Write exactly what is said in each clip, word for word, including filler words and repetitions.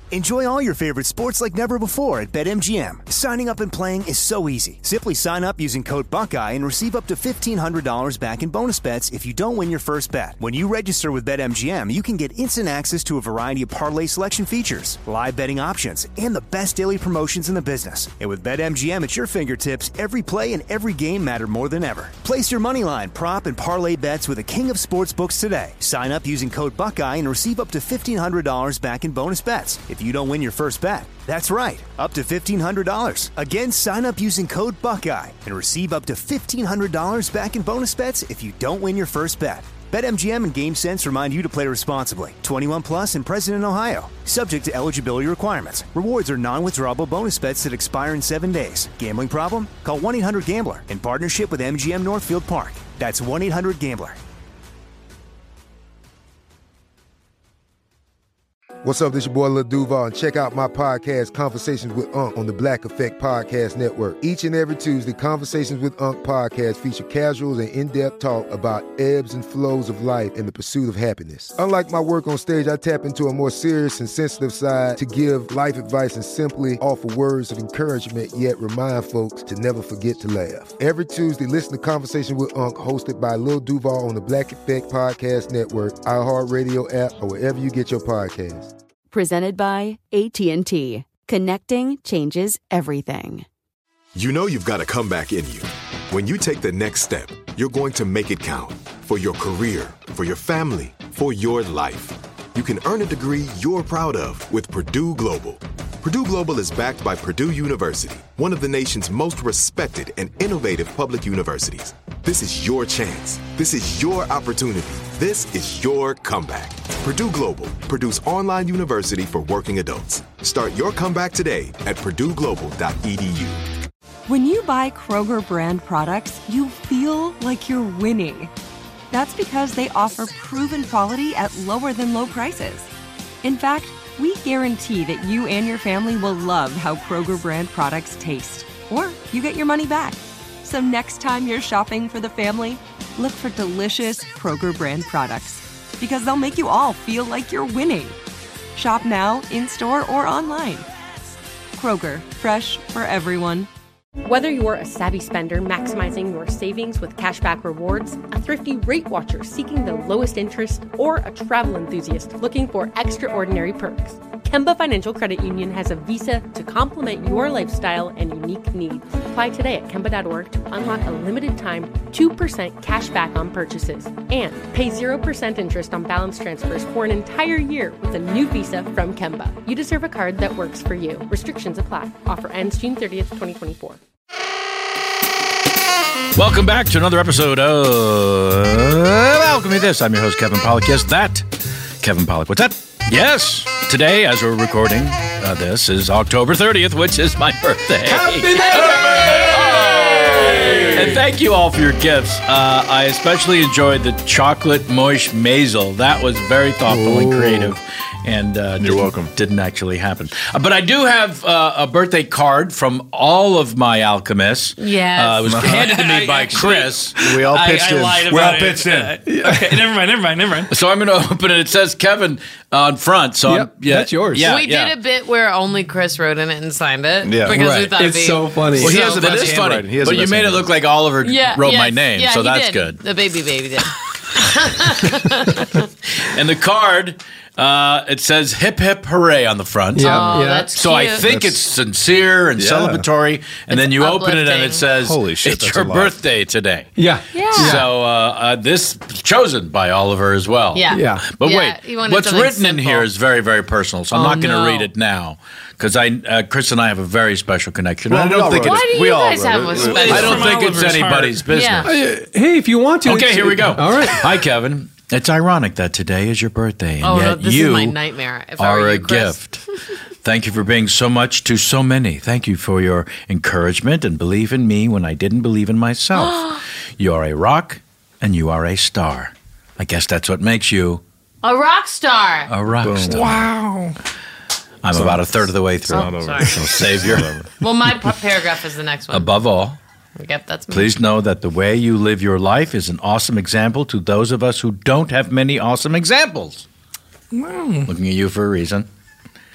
Enjoy all your favorite sports like never before at BetMGM. Signing up and playing is so easy. Simply sign up using code Buckeye and receive up to fifteen hundred dollars back in bonus bets if you don't win your first bet. When you register with BetMGM, you can get instant access to a variety of parlay selection features, live betting options, and the best daily promotions in the business. And with BetMGM at your fingertips, every play and every game matter more than ever. Place your moneyline, prop, and parlay bets with the king of sportsbooks today. Sign up using code Buckeye and receive up to fifteen hundred dollars back in bonus bets if you don't win your first bet. That's right, up to fifteen hundred dollars. Again, sign up using code Buckeye and receive up to fifteen hundred dollars back in bonus bets if you don't win your first bet. BetMGM and GameSense remind you to play responsibly. twenty-one plus and present in Ohio. Subject to eligibility requirements. Rewards are non-withdrawable bonus bets that expire in seven days. Gambling problem? Call one eight hundred gambler in partnership with M G M Northfield Park. That's one eight hundred gambler. What's up, this your boy Lil Duval, and check out my podcast, Conversations with Unc, on the Black Effect Podcast Network. Each and every Tuesday, Conversations with Unc podcast feature casuals and in-depth talk about ebbs and flows of life and the pursuit of happiness. Unlike my work on stage, I tap into a more serious and sensitive side to give life advice and simply offer words of encouragement, yet remind folks to never forget to laugh. Every Tuesday, listen to Conversation with Unc, hosted by Lil Duval on the Black Effect Podcast Network, iHeartRadio app, or wherever you get your podcasts. Presented by A T and T. Connecting changes everything. You know you've got a comeback in you. When you take the next step, you're going to make it count. For your career, for your family, for your life. You can earn a degree you're proud of with Purdue Global. Purdue Global is backed by Purdue University, one of the nation's most respected and innovative public universities. This is your chance. This is your opportunity. This is your comeback. Purdue Global, Purdue's online university for working adults. Start your comeback today at purdue global dot e d u. When you buy Kroger brand products, you feel like you're winning. That's because they offer proven quality at lower than low prices. In fact, we guarantee that you and your family will love how Kroger brand products taste, or you get your money back. So next time you're shopping for the family, look for delicious Kroger brand products, because they'll make you all feel like you're winning. Shop now, in-store, or online. Kroger, fresh for everyone. Whether you're a savvy spender maximizing your savings with cashback rewards, a thrifty rate watcher seeking the lowest interest, or a travel enthusiast looking for extraordinary perks, Kemba Financial Credit Union has a visa to complement your lifestyle and unique needs. Apply today at Kemba dot org to unlock a limited time two percent cash back on purchases and pay zero percent interest on balance transfers for an entire year with a new visa from Kemba. You deserve a card that works for you. Restrictions apply. Offer ends June thirtieth, twenty twenty-four. Welcome back to another episode of Welcome to This. I'm your host, Kevin Pollak. Yes, that. Kevin Pollak. What's that? Yes. Today, as we're recording uh, this, is October thirtieth, which is my birthday. Happy birthday! And thank you all for your gifts. Uh, I especially enjoyed the chocolate moche mazel. That was very thoughtful Ooh. and creative. And uh, You're welcome. Didn't actually happen. Uh, but I do have uh, a birthday card from all of my alchemists. Yes. Uh, it was handed to me by Chris. We all pitched I, in. I we all it. pitched in. Uh, okay, never mind, never mind, never mind. So I'm going to open it. It says Kevin on front. So Yep, I'm, yeah, that's yours. Yeah, we yeah. did a bit where only Chris wrote in it and signed it. Yeah. Because Right. we thought It's it'd be so funny. Well, he so has the best best handwriting. funny, He has but the you best made it look like Oliver Yeah, wrote yes, my name, yeah, so he that's did. good. The baby baby did. And the card, uh, it says "Hip Hip Hooray" on the front. Yeah, Oh, yeah. that's So I cute. think That's- it's sincere and Yeah. celebratory, and then you open it and it uplifting. says, Holy shit, it's that's your a lot. birthday today." Yeah. Yeah. So uh, uh, this chosen by Oliver as well. Yeah. Yeah. But Yeah, he wait, wanted what's something written in simple. here is very, very personal, so I'm Oh, not going to no. read it now because I, uh, Chris and I have a very special connection. Well, I we don't all think wrote it's, Why do We you all guys wrote have it. a It's special? I don't From think it's Oliver's anybody's heart. business. Yeah. Uh, hey, if you want to. Okay, it's- here we go. All right. Hi, Kevin. It's ironic that today is your birthday, and Oh, no, yet this you is my nightmare. If I are were a you, Chris. gift. Thank you for being so much to so many. Thank you for your encouragement and belief in me when I didn't believe in myself. You are a rock, and you are a star. I guess that's what makes you A rock star. a rock Boom. star. Wow. I'm about a third of the way through. Oh, sorry. So savior. Well, my p- paragraph is the next one. Above all, Yep, that's me. please know that the way you live your life is an awesome example to those of us who don't have many awesome examples. Looking at you for a reason.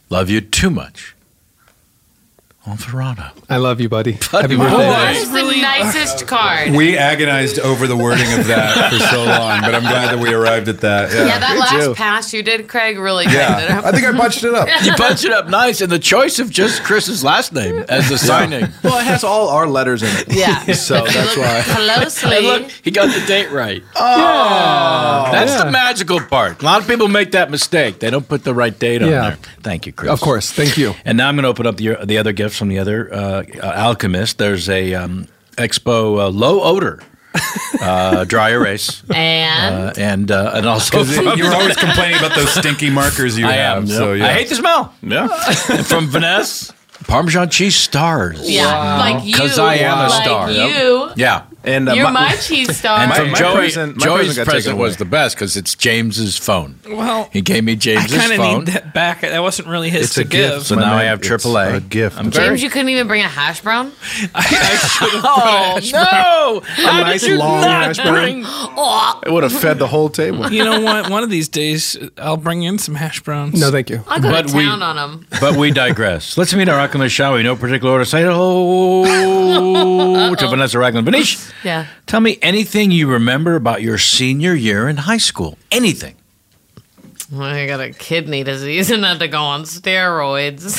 Love you too much. Alvarado. I love you, buddy. Happy Boy, birthday. that is the nicest card. We agonized over the wording of that for so long, but I'm glad that we arrived at that. Yeah, Yeah, that Me last too. pass you did, Craig, really tightened it Yeah, up. I think I punched it up. You punched it up nice, and the choice of just Chris's last name as the signing. Well, it has all our letters in it. Yeah. So If you that's look why. Closely. And look, he got the date right. Oh, that's Yeah. the magical part. A lot of people make that mistake. They don't put the right date on Yeah. there. Thank you, Chris. Of course. Thank you. And now I'm going to open up the the other gifts from the other uh, uh, Alchemist. There's a um, Expo uh, low odor uh, dry erase, And uh, and uh, and also from, You were always complaining about those stinky markers you I have. am. So yeah. I hate the smell. Yeah. And from Vanessa, Parmesan cheese stars. yeah, like you. 'Cause I am a like star. you. Yeah. And uh, You're my- my cheese star. And My- from my Joey, present- my Joey's present got taken present was away. the best because it's James's phone. Well, He gave me I James's kind of phone. need that back. That wasn't really his It's to a give. gift. So My now I man, have it's triple A. a gift. I'm James, you couldn't even bring a hash brown? I, I should have Oh no! How nice did you long not hash brown. bring? It would have fed the whole table. You know what? One of these days, I'll bring in some hash browns. No, thank you. I'll go But to we- town on them. But we digress. Let's meet our Alchemist, shall we? No particular order. Say hello to Vanessa Ragland. Vanish, Yeah. tell me anything you remember about your senior year in high school. Anything. I got a kidney disease and had to go on steroids.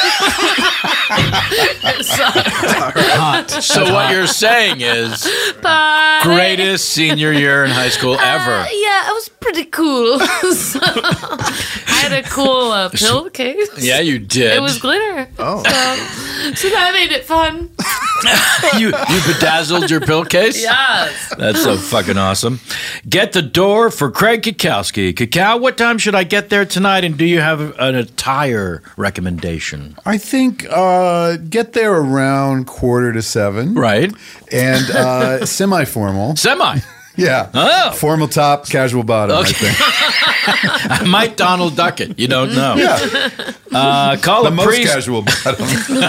So what you're saying is But greatest senior year in high school ever. Uh, yeah, it was pretty cool. So, I had a cool uh, pill case. Yeah, you did. It was glitter. Oh. So, so that made it fun. you you bedazzled your pill case? Yes. That's so fucking awesome. Get the door for Craig Kikowski. Kikau, what time should I get there tonight? And do you have an attire recommendation? I think uh, get there around quarter to seven. Right. And uh, semi-formal. Semi. Yeah. Oh. Formal top, casual bottom, Okay. I think. I might Donald Duck it. You don't know. Yeah. Uh, call The a most priest. casual bottom.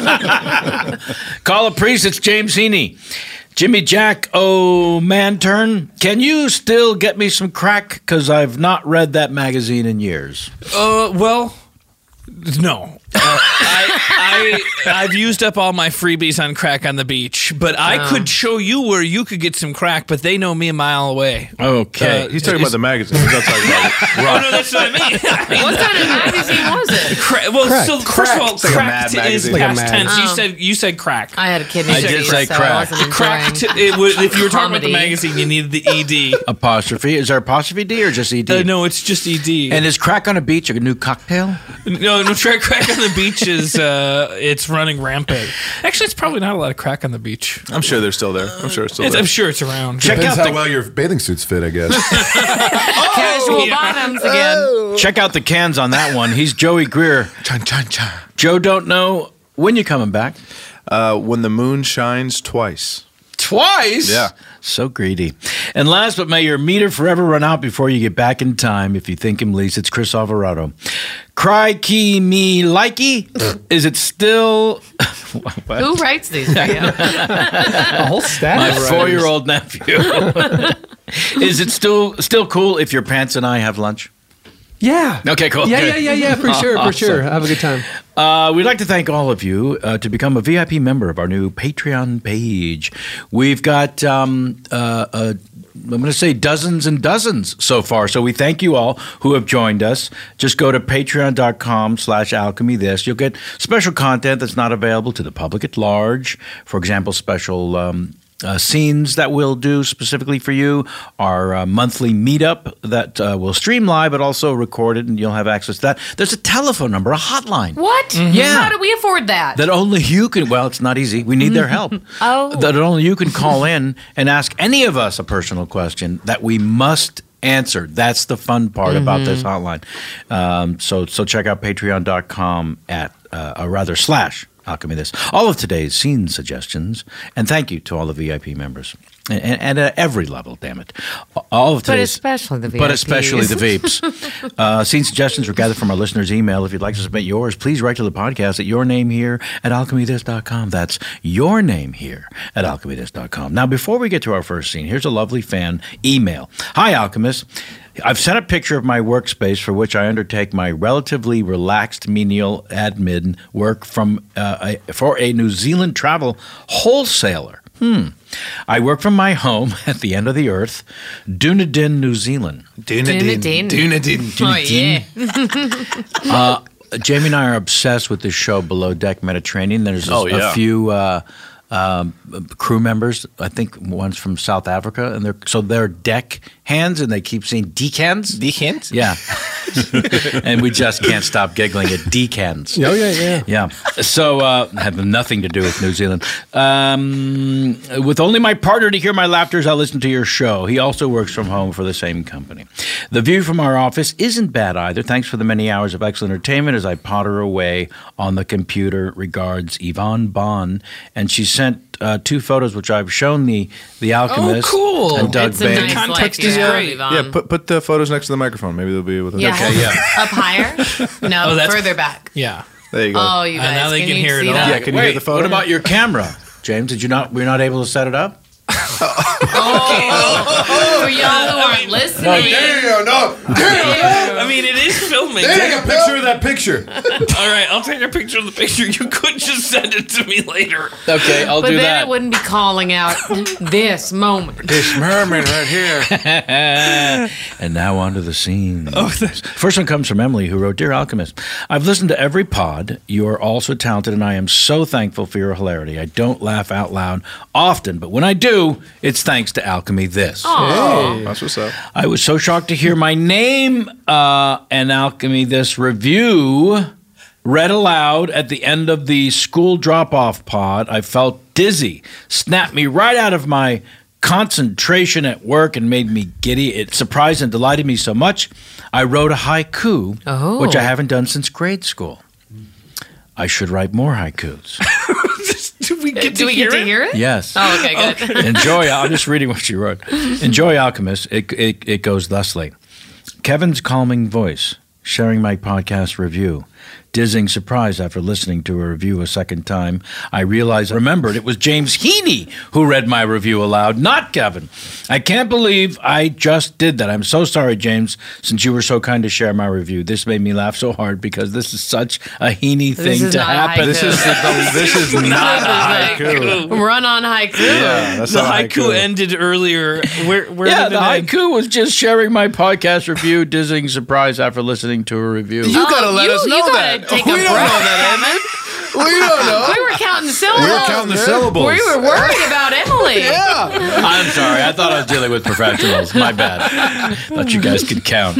Call a priest. It's James Heaney. Jimmy Jack O'Mantern, can you still get me some crack? Because I've not read that magazine in years. Uh, well, no. Uh, I, I, I've used up all my freebies on crack on the beach, but I could show you where you could get some crack, but they know me a mile away. Okay. Uh, he's talking about the magazine. He's not talking about Oh, no, that's what I mean. What kind of magazine was it? Cra- well, Crack. so first Crack. of all, It's like a crack Mad t- is magazine. Like a past Mad. tense. You Oh. said you said crack. I had a kidney I did disease, say so crack. I wasn't Crack. enjoying- T- it was, if you were talking about the Comedy. magazine, you needed the E D. Apostrophe. Is there apostrophe D or just E D? Uh, no, it's just E D. And is crack on a beach a new cocktail? no, no, try crack on the beach is uh, it's running rampant. Actually, it's probably not a lot of crack on the beach. I'm sure they're still there. I'm sure it's still It's, there. I'm sure it's around. Check Depends out how the well your bathing suits fit, I guess. Casual yeah. bottoms again. check out the cans on that one. He's Joey Greer. Chan, chan, chan. Joe, don't know when you coming back. Uh, when the moon shines twice. Twice? Yeah. So greedy. And last, but may your meter forever run out before you get back in time. If you think him least, it's Chris Alvarado. Cry key me likey. Is it still... What? Who writes these for you? A whole stack My of writers. four-year-old nephew. Is it still still cool if your pants and I have lunch? Yeah. Okay, cool. Yeah, Good. yeah, yeah, yeah, for sure, for Awesome. sure. Have a good time. Uh, we'd like to thank all of you uh, to become a V I P member of our new Patreon page. We've got, um, uh, uh, I'm going to say dozens and dozens so far. So we thank you all who have joined us. Just go to patreon.com slash alchemy this. You'll get special content that's not available to the public at large. For example, special um, uh, scenes that we'll do specifically for you, our uh, monthly meetup that uh, will stream live but also recorded, and you'll have access to that. There's a telephone number, a hotline. What? Yeah. How do we afford that? That only you can, well, it's not easy. We need their help. Oh. That only you can call in and ask any of us a personal question that we must answer. That's the fun part about this hotline. Um, so so check out patreon.com at, uh, or rather slash Alchemy This. All of today's scene suggestions, and thank you to all the V I P members. And, and, and at every level, damn it. All of But today's, especially the V I Ps. But especially the Veeps. uh, scene suggestions were gathered from our listeners' email. If you'd like to submit yours, please write to the podcast at your name here at alchemy this dot com. That's your name here at alchemy this dot com. Now, before we get to our first scene, here's a lovely fan email. Hi, Alchemist. I've sent a picture of my workspace for which I undertake my relatively relaxed menial admin work from uh, a, for a New Zealand travel wholesaler. Hmm. I work from my home at the end of the earth, Dunedin, New Zealand. Dunedin. Dunedin. Oh, yeah. uh, Jamie and I are obsessed with this show, Below Deck Mediterranean. There's a, Oh, yeah. a few uh, um, crew members. I think one's from South Africa, and they're so they're deck hands, and they keep saying decans. Decans? Yeah. And we just can't stop giggling at decans. Oh, yeah, yeah. Yeah. So, uh, have nothing to do with New Zealand. Um, with only my partner to hear my laughters, I listen to your show. He also works from home for the same company. The view from our office isn't bad either. Thanks for the many hours of excellent entertainment as I potter away on the computer. Regards, Yvonne Bond. And she sent uh, two photos, which I've shown the, the Alchemist. Oh, cool. And Doug It's a Bain. nice Context life is you have, great. Yvonne. Yeah, put put the photos next to the microphone. Maybe they'll be with us. Yeah. Okay, yeah. Up higher? No, Oh, that's- further back. Yeah. There you go. Oh, you Uh, guys. now they can, can you hear it see all. that? Yeah, can you Wait, hear the photo? what about your camera? James, did you not, were you not able to set it up? Oh, for y'all who aren't listening. Damn, no. I mean, it is filming. Take a picture of that picture. All right, I'll take a picture of the picture. You could just send it to me later. Okay, I'll But do then that. it wouldn't be calling out this moment. This mermaid right here. And now onto the scene. Oh, First one comes from Emily, who wrote, Dear Alchemist, I've listened to every pod. You are all so talented, and I am so thankful for your hilarity. I don't laugh out loud often, but when I do, it's thanks to Alchemy This. Oh, that's what's up. I was so shocked to hear my name uh, and Alchemy This review read aloud at the end of the school drop-off pod. I felt dizzy, snapped me right out of my concentration at work and made me giddy. It surprised and delighted me so much, I wrote a haiku, Oh. which I haven't done since grade school. I should write more haikus. Do we get Do to we hear get to it? hear it? Yes. Oh, okay, good. Enjoy. I'm just reading what she wrote. Enjoy, Alchemist. It, it, it goes thusly. Kevin's calming voice, sharing my podcast review. Dizzying surprise after listening to a review a second time. I realized, remembered it was James Heaney who read my review aloud, not Kevin. I can't believe I just did that. I'm so sorry, James, since you were so kind to share my review. This made me laugh so hard because this is such a Heaney This thing is to not a happen. haiku. This is the, this is not a haiku. Run on haiku. Yeah, that's The not a haiku ended earlier. Where, where Yeah, did the it end? haiku was just sharing my podcast review, dizzying surprise after listening to a review. You gotta let you- us you know gotta that. take we a don't know breath, that, Kevin. Emmett. We don't know. We were counting syllables. We were counting the syllables. We were worried about Emily. Yeah. I'm sorry. I thought I was dealing with professionals. My bad. Thought you guys could count.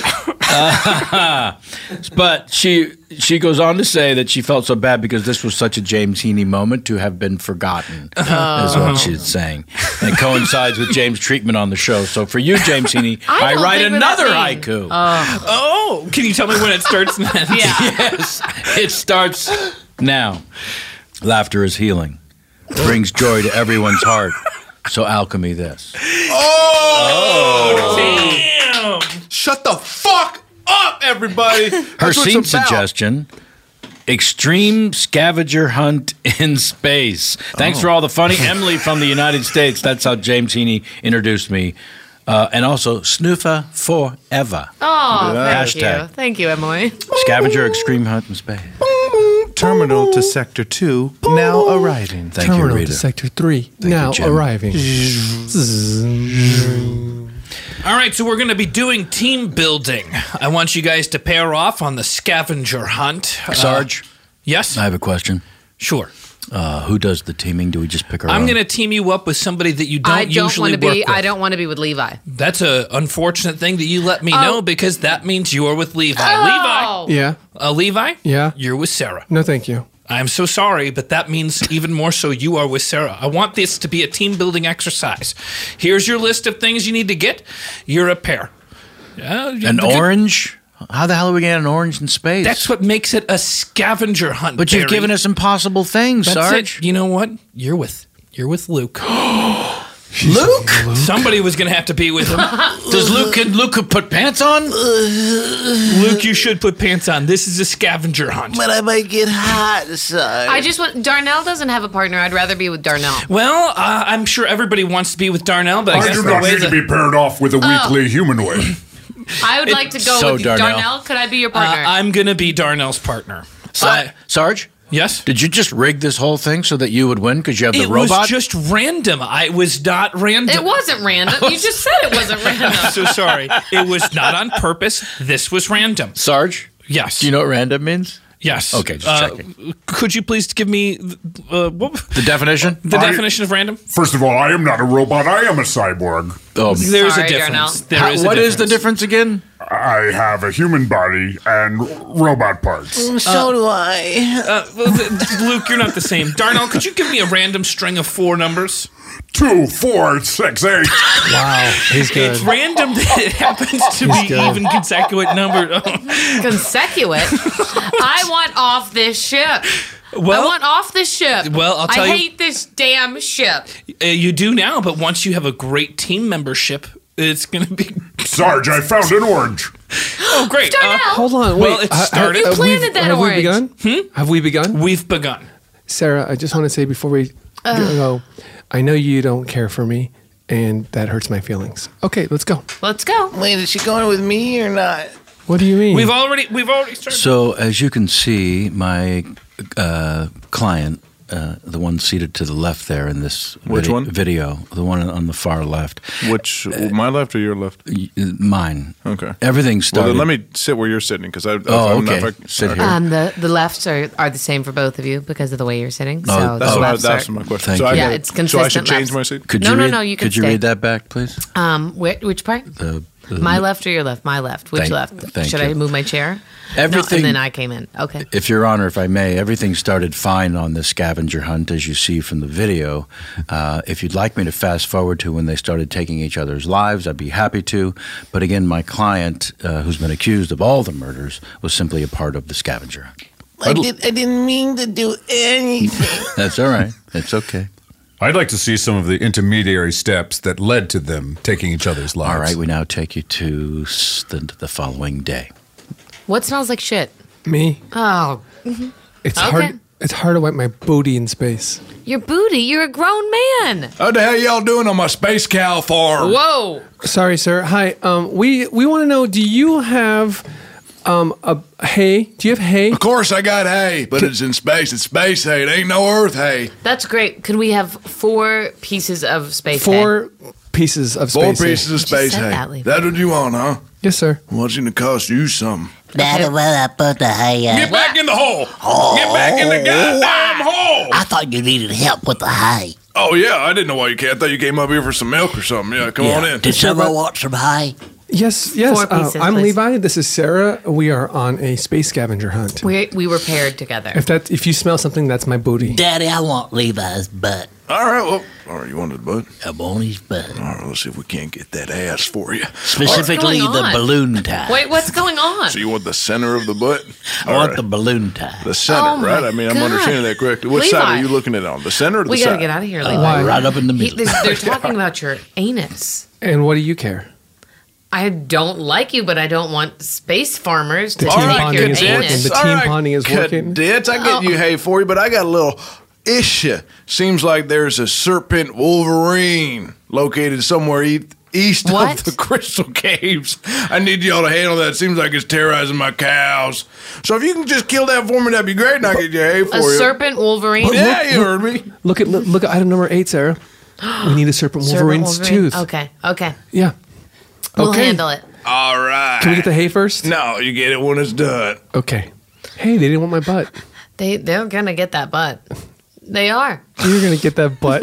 Uh, but she she goes on to say that she felt so bad because this was such a James Heaney moment to have been forgotten, Oh. is what she's saying. And it coincides with James' treatment on the show. So for you, James Heaney, I I, don't write think we're another the same. haiku. Oh, can you tell me when it starts and ends? Yeah. Yes, it starts now. Laughter is healing, brings joy to everyone's heart. So alchemy this. Oh. Damn. Shut the fuck up, everybody. Her That's what scene it's about. suggestion: extreme scavenger hunt in space. Thanks for all the funny, Emily from the United States. That's how James Heaney introduced me. Uh, and also, snoofer forever. Oh, thank Hashtag. you. Thank you, Emily. Scavenger extreme hunt in space. Terminal to Sector two, now arriving. Thank Terminal you, Rita. to Sector three, Thank now you, Jim. arriving. All right, so we're going to be doing team building. I want you guys to pair off on the scavenger hunt. Uh, Sarge, yes? I have a question. Sure. Uh, who does the teaming? Do we just pick our I'm own? going to team you up with somebody that you don't, I don't usually want to work be. with. I don't want to be with Levi. That's a unfortunate thing that you let me Oh. know because that means you're with Levi. Oh. Yeah. Levi, uh, Levi, Yeah. you're with Sarah. No, thank you. I'm so sorry, but that means even more so you are with Sarah. I want this to be a team building exercise. Here's your list of things you need to get. You're a pair. Uh, An the- orange? How the hell are we getting an orange in space? That's what makes it a scavenger hunt. But you've Barry. given us impossible things, That's Sarge. it. You know what? You're with you're with Luke. Luke? Somebody was going to have to be with him. Does Luke, can Luke put pants on? Luke, you should put pants on. This is a scavenger hunt. But I might get hot, Sarge. I just want. Darnell doesn't have a partner. I'd rather be with Darnell. Well, uh, I'm sure everybody wants to be with Darnell, but I, I guess do the not way need that to be paired off with a weakly humanoid. I would like to go So with you. Darnell. Darnell, could I be your Uh, partner? I'm going to be Darnell's partner. Uh, Sarge? Yes? Did you just rig this whole thing so that you would win because you have the It robot? was just random. I was not random. It wasn't random. You just said it wasn't random. I'm so sorry. It was not on purpose. This was random. Sarge? Yes. Do you know what random means? Yes. Okay, just Uh, checking. Could you please give me uh, what, The definition? the I- definition of random? First of all, I am not a robot. I am a cyborg. Oh, There's Sorry, a difference. Darnell. There How- is a what is the difference. difference again? I have a human body and robot parts. So do I. Uh, well, th- Luke, you're not the same. Darnell, could you give me a random string of four numbers? Two, four, six, eight. Wow, he's good. It's random that it happens to He's be good. even consecutive number. Consecutive. I want off this ship. Well- I want off this ship. Well, I'll tell I you- hate this damn ship. Uh, you do now, but once you have a great team membership, it's going to be. Sarge, I found an orange. Oh, great. Uh, Darnell. Hold on. Well, wait, it ha- ha- started- You have we- planted that have orange. we begun? Hmm? Have we begun? We've begun. Sarah, I just want to say before we go, I know you don't care for me, and that hurts my feelings. Okay, let's go. Let's go. Wait, is she going with me or not? What do you mean? We've already we've already started. So, as you can see, my uh, client, uh, the one seated to the left there in this Which vide- one? video, the one on the far left, Which, my left or your left? y- mine. Okay. Everything Well, started. then let me sit where you're sitting because I. Oh, I'm okay. Not, if I, Sit okay. here. Um, the the lefts are, are the same for both of you because of the way you're sitting. So Oh, the That's, what I, lefts that's are, my question. Thank so I you. Yeah, gotta- it's So I consistent should change lefts. my seat. Could No, you no, read, no, you can Could you stay. read that back, please? Um, whi- which part? The, the- My left or your left? My left. Which Thank- left? thank Should you. I move my chair? Everything- No, and then I came in. Okay. If Your Honor, if I may, everything started fine on this scavenger hunt, as you see from the video. Uh, if you'd like me to fast forward to when they started taking each other's lives, I'd be happy to. But again, my client, uh, who's been accused of all the murders, was simply a part of the scavenger hunt. I, did, I didn't mean to do anything. That's all right. It's okay. I'd like to see some of the intermediary steps that led to them taking each other's lives. All right, we now take you to s- the, the following day. What smells like shit? Me? Oh, It's Okay. hard. It's hard to wipe my booty in space. your booty. You're a grown man. How the hell y'all doing on my space cow farm? Whoa. Sorry, sir. Hi. Um, we we want to know. Do you have um a hay? Do you have hay? Of course I got hay, but it's in space. It's space hay. It ain't no Earth hay. That's great. Can we have four pieces of space Four pieces of Four space. hay. pieces of just space said hay. that, Levi. That's what you want, huh? Yes, sir. What's gonna cost you something? That's where I put the hay at. Get back in the hole! Get back in the goddamn hole! I thought you needed help with the hay. Oh yeah, I didn't know why you came. I thought you came up here for some milk or something. Yeah, come on in. Did someone want some hay? Yes, yes. Four uh, pieces, I'm please. Levi. This is Sarah. We are on a space scavenger hunt. We we were paired together. If that if you smell something, that's my booty. Daddy, I want Levi's butt. All right, well, all right, you wanted the butt? I want his butt. All right, let's see if we can't get that ass for you. Specifically, What's going the on? balloon tie. Wait, what's going on? So you want the center of the butt? I All want right. the balloon tie. The center, Oh, my right? I mean, I'm God. understanding that correctly. Which Levi. side are you looking at on? The center or the We side? gotta get out of here, Levi. Why? Right up in the He, middle. they're they're talking about your anus. And what do you care? I don't like you, but I don't want space farmers to The take team your bonding is working. anus. The team bonding is working. Cadets, I get Oh. you hay for you, but I got a little issue. Seems like there's a serpent Wolverine located somewhere e- east What? of the Crystal Caves. I need y'all to handle that. Seems like it's terrorizing my cows. So if you can just kill that for me, that'd be great, and I get you hay for A you. serpent Wolverine. Yeah, you heard me. Look at look, look at item number eight, Sarah. We need a serpent Serpent Wolverine's Wolverine. tooth. Okay, okay. Yeah. We'll Okay. handle it. All right. Can we get the hay first? No, you get it when it's done. Okay. Hey, they didn't want my butt. They they're gonna get that butt. They are. You're gonna get that butt.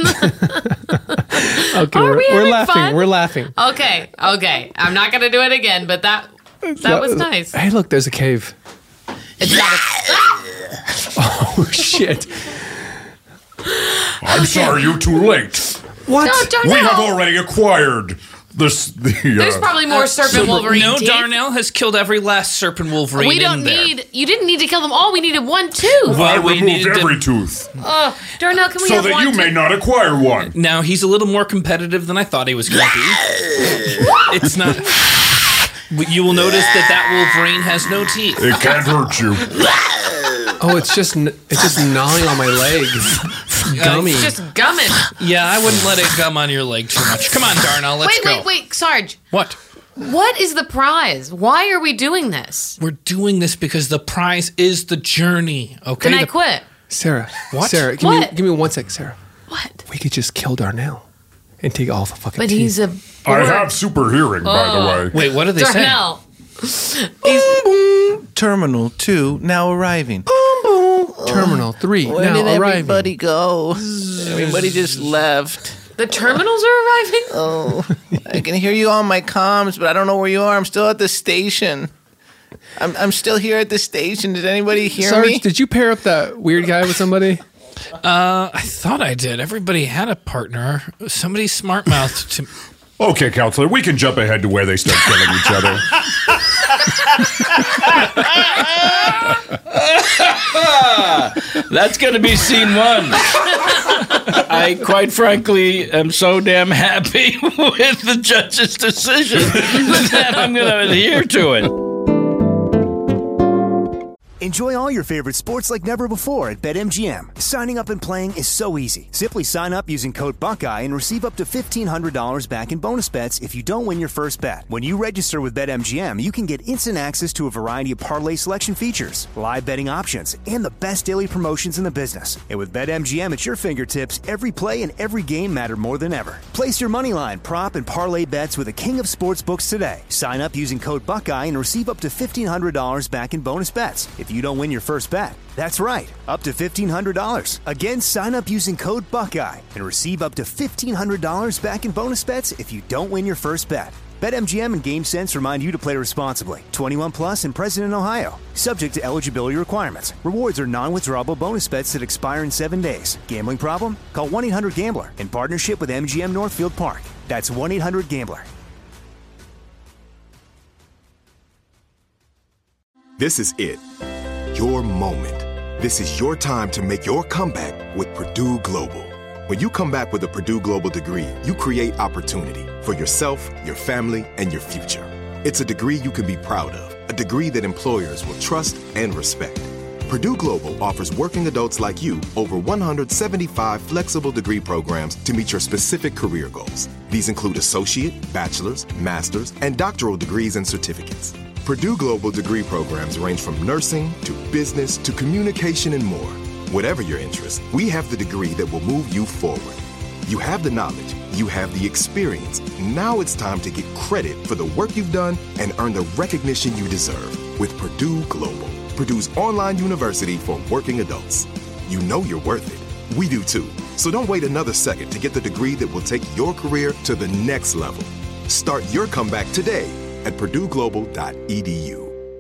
okay, Are we're, we we're having laughing. fun? We're laughing. Okay, okay. I'm not gonna do it again, but that that was nice. Hey, look, there's a cave. It's not a, Oh shit! I'm sorry, you're too late. What? no, Darnell. We have already acquired this. The, There's uh, probably more serpent Wolverine No, teeth. Darnell has killed every last serpent Wolverine We don't in there. need. You didn't need to kill them all. We needed one tooth. I Well, we removed needed to- every tooth Oh, Darnell, can we so have that one you tooth? may not acquire one. Now he's a little more competitive than I thought he was going to be. It's not. You will notice that that Wolverine has no teeth. It can't hurt you. Oh, it's just n- it's just gnawing on my legs. Gummy. It's just gumming. Yeah, I wouldn't let it gum on your leg too much. Come on, Darnell, let's wait, go. wait, wait, Sarge. What? What is the prize? Why are we doing this? We're doing this because the prize is the journey, okay? Then I The- quit. Sarah. What? Sarah, give, What? Me, give me one sec, Sarah. What? We could just kill Darnell and take all the fucking But teeth. he's a I board. have super hearing, by the Oh. way. Wait, what are they saying? Darnell. Terminal two now arriving. Terminal three Where now did arriving. everybody go? Everybody just left. The terminals are arriving? Oh, I can hear you on my comms, but I don't know where you are. I'm still at the station. I'm I'm still here at the station. Did anybody hear Sarge, me? did you pair up that weird guy with somebody? Uh, I thought I did. Everybody had a partner. Somebody smart mouthed to. Okay, counselor, we can jump ahead to where they start killing each other. That's going to be scene one. I quite frankly am so damn happy with the judge's decision that I'm going to adhere to it. Enjoy all your favorite sports like never before at BetMGM. Signing up and playing is so easy. Simply sign up using code Buckeye and receive up to fifteen hundred dollars back in bonus bets if you don't win your first bet. When you register with BetMGM, you can get instant access to a variety of parlay selection features, live betting options, and the best daily promotions in the business. And with BetMGM at your fingertips, every play and every game matter more than ever. Place your moneyline, prop, and parlay bets with the king of sportsbooks today. Sign up using code Buckeye and receive up to fifteen hundred dollars back in bonus bets if you don't win your first bet. That's right, up to fifteen hundred dollars. Again, sign up using code Buckeye and receive up to fifteen hundred dollars back in bonus bets if you don't win your first bet. BetMGM and GameSense remind you to play responsibly. twenty-one plus and present in Ohio. Subject to eligibility requirements. Rewards are non-withdrawable bonus bets that expire in seven days. Gambling problem? Call one eight hundred gambler in partnership with M G M Northfield Park. That's one eight hundred gambler. This is it. Your moment. This is your time to make your comeback with Purdue Global. When you come back with a Purdue Global degree, you create opportunity for yourself, your family, and your future. It's a degree you can be proud of, a degree that employers will trust and respect. Purdue Global offers working adults like you over one hundred seventy-five flexible degree programs to meet your specific career goals. These include associate, bachelor's, master's, and doctoral degrees and certificates. Purdue Global degree programs range from nursing to business to communication and more. Whatever your interest, we have the degree that will move you forward. You have the knowledge, you have the experience. Now it's time to get credit for the work you've done and earn the recognition you deserve with Purdue Global, Purdue's online university for working adults. You know you're worth it. We do too. So don't wait another second to get the degree that will take your career to the next level. Start your comeback today at purdue global dot e d u.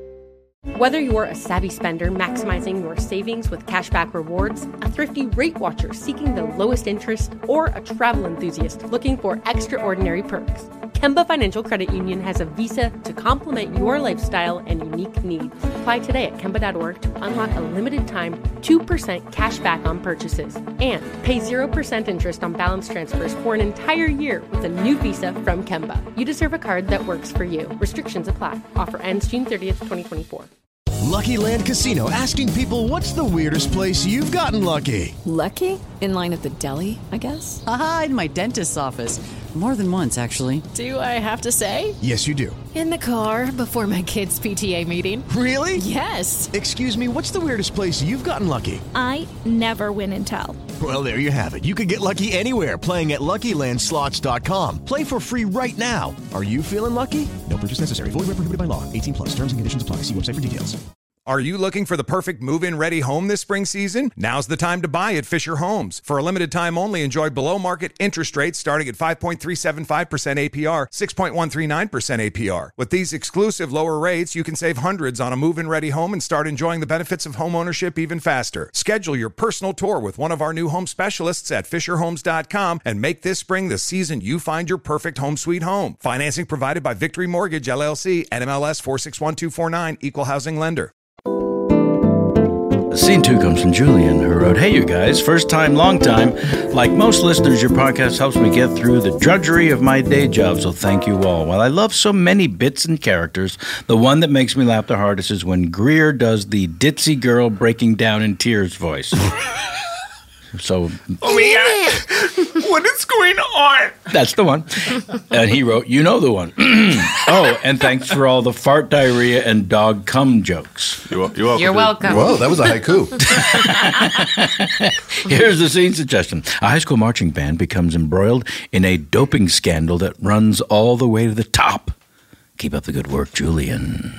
Whether you're a savvy spender maximizing your savings with cashback rewards, a thrifty rate watcher seeking the lowest interest, or a travel enthusiast looking for extraordinary perks, Kemba Financial Credit Union has a visa to complement your lifestyle and unique needs. Apply today at kemba dot org to unlock a limited time two percent cash back on purchases and pay zero percent interest on balance transfers for an entire year with a new visa from Kemba. You deserve a card that works for you. Restrictions apply. Offer ends June thirtieth, twenty twenty-four. Lucky Land Casino, asking people, what's the weirdest place you've gotten lucky? Lucky? In line at the deli, I guess? Aha, in my dentist's office. More than once, actually. Do I have to say? Yes, you do. In the car before my kids' P T A meeting. Really? Yes. Excuse me, what's the weirdest place you've gotten lucky? I never win and tell. Well, there you have it. You can get lucky anywhere, playing at lucky land slots dot com. Play for free right now. Are you feeling lucky? No purchase necessary. Void where prohibited by law. eighteen plus. Terms and conditions apply. See website for details. Are you looking for the perfect move-in ready home this spring season? Now's the time to buy at Fisher Homes. For a limited time only, enjoy below-market interest rates starting at five point three seven five percent A P R, six point one three nine percent A P R. With these exclusive lower rates, you can save hundreds on a move-in ready home and start enjoying the benefits of home ownership even faster. Schedule your personal tour with one of our new home specialists at fisher homes dot com and make this spring the season you find your perfect home sweet home. Financing provided by Victory Mortgage, L L C, N M L S four six one two four nine, Equal Housing Lender. Scene two comes from Julian, who wrote, "Hey, you guys, first time, long time. Like most listeners, your podcast helps me get through the drudgery of my day job, so thank you all. While I love so many bits and characters, the one that makes me laugh the hardest is when Greer does the ditzy girl breaking down in tears voice." So Oh my God. What is going on? that's the one. And he wrote, you know the one. Oh, and thanks for all the fart diarrhea and dog cum jokes. You're, wel- you're welcome. You're welcome. Whoa, that was a haiku. Here's the scene suggestion. A high school marching band becomes embroiled in a doping scandal that runs all the way to the top. Keep up the good work, Julian.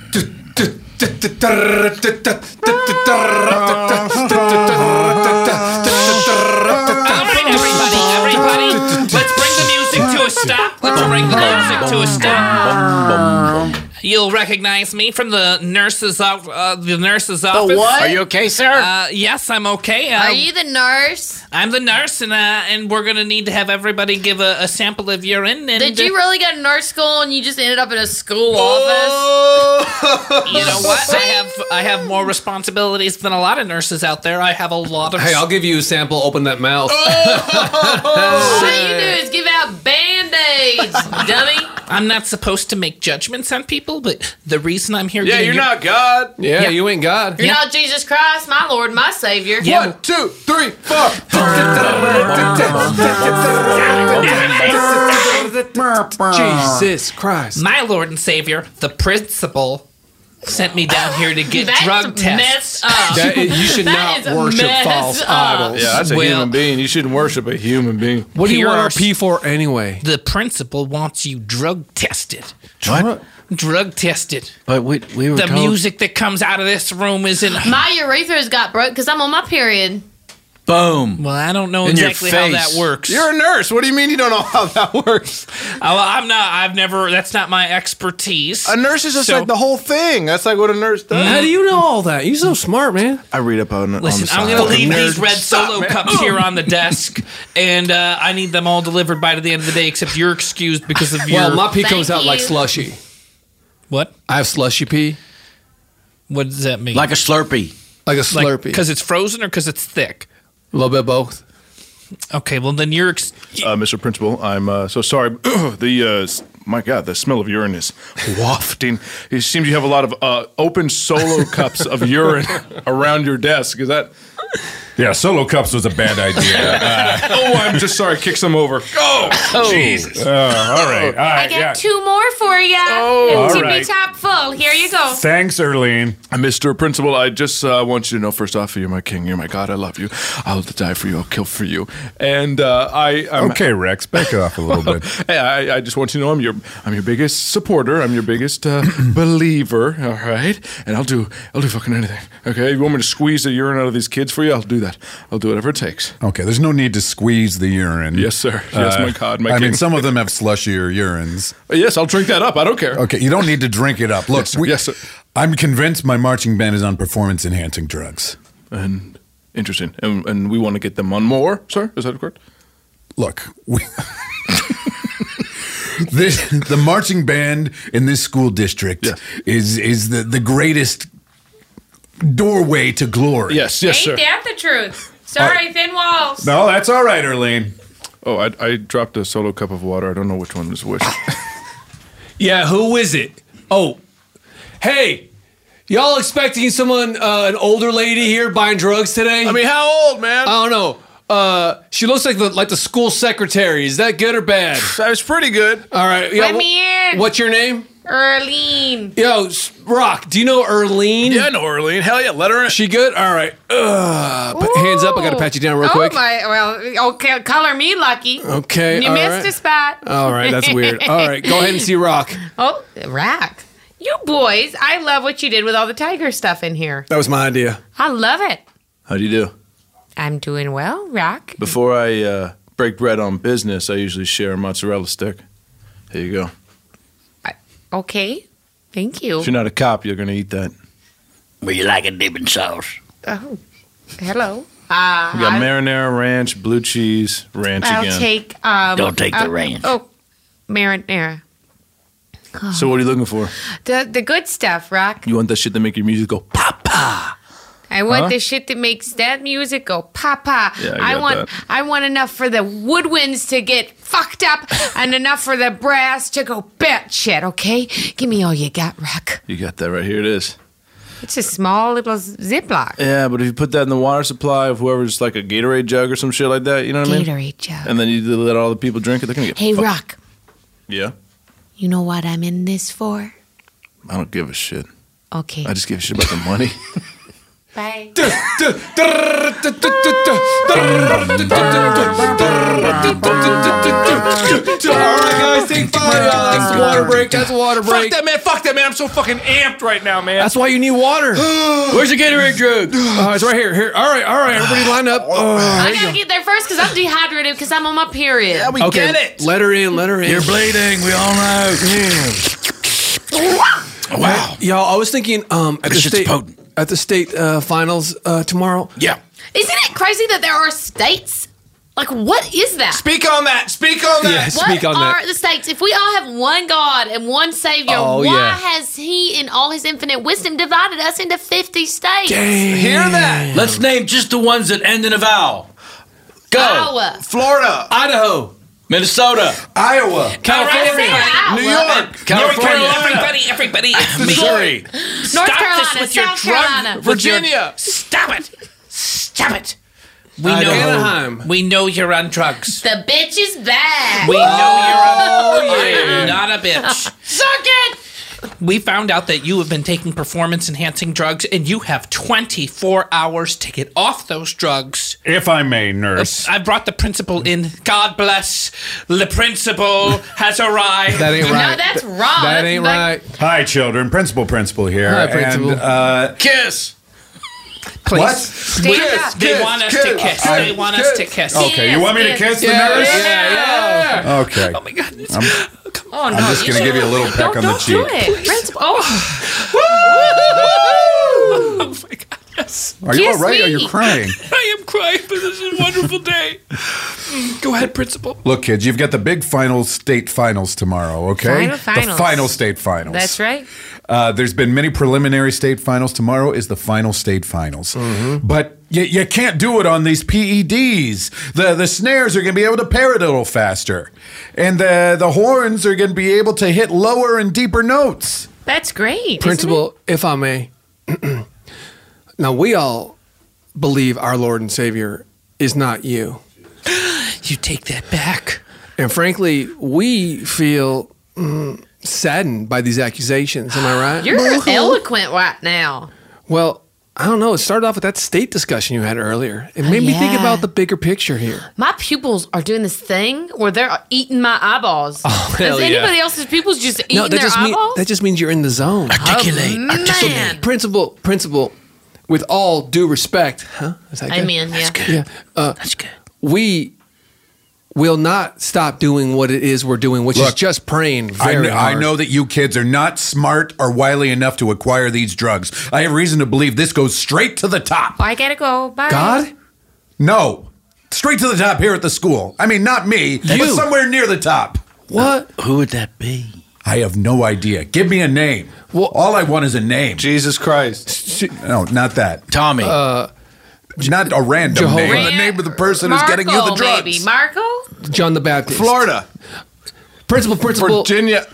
Everybody, everybody, let's bring the music to a stop. Let's bring the music to a stop. You'll recognize me from the nurse's out, uh, the nurse's office. what? Are you okay, sir? Uh, yes, I'm okay. Uh, Are you the nurse? I'm the nurse, and uh, and we're gonna need to have everybody give a, a sample of urine. And, Did you really go to nurse school and you just ended up in a school Oh. office? You know what? I have I have more responsibilities than a lot of nurses out there. I have a lot of. Hey, I'll give you a sample. Open that mouth. All you do is give out band-aids, dummy. I'm not supposed to make judgments on people, but the reason I'm here. Yeah, getting you're your- not God. Yeah, Yeah. you ain't God. You're not Jesus Christ, my Lord, my Savior. Yeah. One, two, three, four. Jesus Christ. My Lord and Savior, the principal, sent me down here to get That's drug tests. messed up. That is- you should That not is worship messed false up. idols. Yeah, that's a Well- human being. You shouldn't worship a human being. What do you Here want are our s- P for anyway? The principal wants you drug tested. What? Drug tested. But we, we were The told... music that comes out of this room isn't. My urethra's got broke because I'm on my period. Boom. Well, I don't know In your exactly how face. that works. You're a nurse. What do you mean you don't know how that works? Oh, I'm not. I've never. That's not my expertise. A nurse is just So- like the whole thing. That's like what a nurse does. How do you know all that? You're so smart, man. I read up on, Listen, on the I'm side. going to leave Nerd. these red Stop, solo man. cups here on the desk, and uh, I need them all delivered by the end of the day, except you're excused because of your... Well, my pee comes Thank out like you. slushy. What? I have slushy pee. What does that mean? Like a Slurpee. Like a Slurpee. Because it's frozen or because it's thick? A little bit of both. Okay, well, then you're... Ex- Uh, Mister Principal, I'm uh, so sorry. the uh, s- my God, the smell of urine is wafting. It seems you have a lot of uh, open solo cups of urine around your desk. Is that? Yeah, solo cups was a bad idea. Uh, Oh, I'm just sorry. Kick some over. Oh, Jesus. uh, all right, all I right, got yeah. two more for you. Oh, Tippy all right. top full. Here you go. Thanks, Erlene. Uh, Mister Principal, I just uh, want you to know, first off, you're my king. You're my God. I love you. I'll die for you. I'll kill for you. And uh, I, I'm, Okay, Rex, back it off a little bit. Hey, I, I just want you to know I'm your I'm your biggest supporter. I'm your biggest uh, believer. All right, and I'll do I'll do fucking anything. Okay, you want me to squeeze the urine out of these kids for you? I'll do that. I'll do whatever it takes. Okay, there's no need to squeeze the urine. Yes, sir. Yes, my God, my I mean, king. some of them have slushier urines. Yes, I'll drink that up. I don't care. Okay, you don't need to drink it up. Look, Yes, sir. we- Yes, sir. I'm convinced my marching band is on performance-enhancing drugs. And interesting. And, and we want to get them on more, sir. Is that correct? Look, we, this, the marching band in this school district is is the, the greatest doorway to glory. Yes, yes, Ain't sir. that the truth? Sorry, thin walls. No, that's all right, Erlene. Oh, I, I dropped a solo cup of water. I don't know which one was which. Yeah, who is it? Oh, hey, y'all expecting someone, uh, an older lady here buying drugs today? I mean, how old, man? I don't know. Uh, she looks like the like the school secretary. Is that good or bad? That was pretty good. All right. Yeah, Let wh- me in. What's your name? Erlene. Yo, S- Rock. Do you know Erlene? Yeah, I know Erlene. Hell yeah, let her in. She good? All right. Ugh. Put hands up. I gotta pat you down real oh quick. my, well, okay, color me lucky. Okay. You all missed right. a spot. All right. That's weird. All right. Go ahead and see Rock. Oh, Rock. You boys, I love what you did with all the tiger stuff in here. That was my idea. I love it. How do you do? I'm doing well, Rock. Before I uh, break bread on business, I usually share a mozzarella stick. Here you go. Okay. Thank you. If you're not a cop, you're going to eat that. Would you like a dipping sauce? Oh, hello. Uh, We got I- marinara ranch, blue cheese, ranch I'll again. take. Um, Don't take the uh, ranch. Oh, marinara. So what are you looking for? The the good stuff, Rock. You want that shit to make your music go pop? I want Huh? the shit that makes that music go papa. Yeah, I got want that. I want enough for the woodwinds to get fucked up and enough for the brass to go batshit, okay? Give me all you got, Rock. You got that right here. It is. It's a small little Ziploc. Yeah, but if you put that in the water supply of whoever's like a Gatorade jug or some shit like that, you know what I mean? Gatorade jug. And then you let all the people drink it, they're gonna get. Hey, fucked. Rock. Yeah. You know what I'm in this for? I don't give a shit. Okay. I just give a shit about the money. Bye. All right, guys, take five. That's water break. That's water break. Fuck that, man. Fuck that, man. I'm so fucking amped right now, man. That's why you need water. Where's the Gatorade jug? Uh, it's right here. Here. All right, all right. Everybody line up. Oh, I gotta get there first because I'm dehydrated because I'm on my period. Yeah, we okay, get it. let her in. Let her in. You're bleeding. We all know. Wow, y'all. I was thinking um, at the This shit's state potent. at the state uh, finals uh, tomorrow. Yeah. Isn't it crazy that there are states? Like, what is that? Speak on that. Speak on that. Yeah, What speak on are that. the states? If we all have one God and one Savior, Oh, why yeah. has He, in all His infinite wisdom, divided us into fifty states? Hear that? Let's name just the ones that end in a vowel. Go. Iowa, Florida, Idaho, Minnesota. Iowa, California, Iowa, New York, California. Everybody, everybody, it's me. Missouri. North Stop Carolina, this with your South drug. Carolina. with your- Virginia. Stop it. Stop it. We Uh, know. Anaheim. We know you're on drugs. The bitch is back. We know you're on. Oh, I'm not a bitch. Suck it. We found out that you have been taking performance-enhancing drugs, and you have twenty-four hours to get off those drugs. If I may, nurse. I brought the principal in. God bless. The principal has arrived. That ain't right. No, that's wrong. That That's ain't like- right. Hi, children. Principal, principal here. Hi, Principal. And, uh, Kiss. Please. what? Stand up. They Kiss, want us kiss. to kiss. I- they want us to kiss. Okay, you want me to kiss the Yeah, nurse? yeah, yeah. Okay. Oh my goodness. I'm, Oh, no. I'm just going to give you a little peck Don't, on the don't cheek. do it. Principal. Oh. Oh my God. Yes. Are you Kiss all right? Or me. are you crying? I am crying, but this is a wonderful day. Go ahead, principal. Look, kids, you've got the big final state finals tomorrow, okay? Final finals. The final state finals. That's right. Uh, there's been many preliminary state finals. Tomorrow is the final state finals. Mm-hmm. But you, you can't do it on these P E Ds. The the snares are going to be able to pair it a little faster. And the, the horns are going to be able to hit lower and deeper notes. That's great. Principal, if I may. Now, we all believe our Lord and Savior is not you. You take that back. And frankly, we feel mm, saddened by these accusations. Am I right? You're eloquent right now. Well, I don't know. It started off with that state discussion you had earlier. It made me think yeah. about the bigger picture here. My pupils are doing this thing where they're eating my eyeballs. Oh, hell Is yeah. anybody else's pupils just eating No, that their just, mean, eyeballs? that just means you're in the zone. Articulate. Oh, Articulate. man. Principal, principal, with all due respect, huh? Is that good? Amen. Yeah. Yeah. Uh, That's good. We will not stop doing what it is we're doing, which is Look, just praying I very know, I hard. know that you kids are not smart or wily enough to acquire these drugs. I have reason to believe this goes straight to the top. I gotta go. Bye. God? No. Straight to the top here at the school. I mean, not me, but You. somewhere near the top. What? Who would that be? I have no idea. Give me a name. Well, all I want is a name. Jesus Christ. No, not that. Tommy. Uh, not a random Jehovah. name. The name of the person who's getting you the Marco, drugs. Maybe. Marco? John the Baptist. Florida. Principal, principal. Virginia.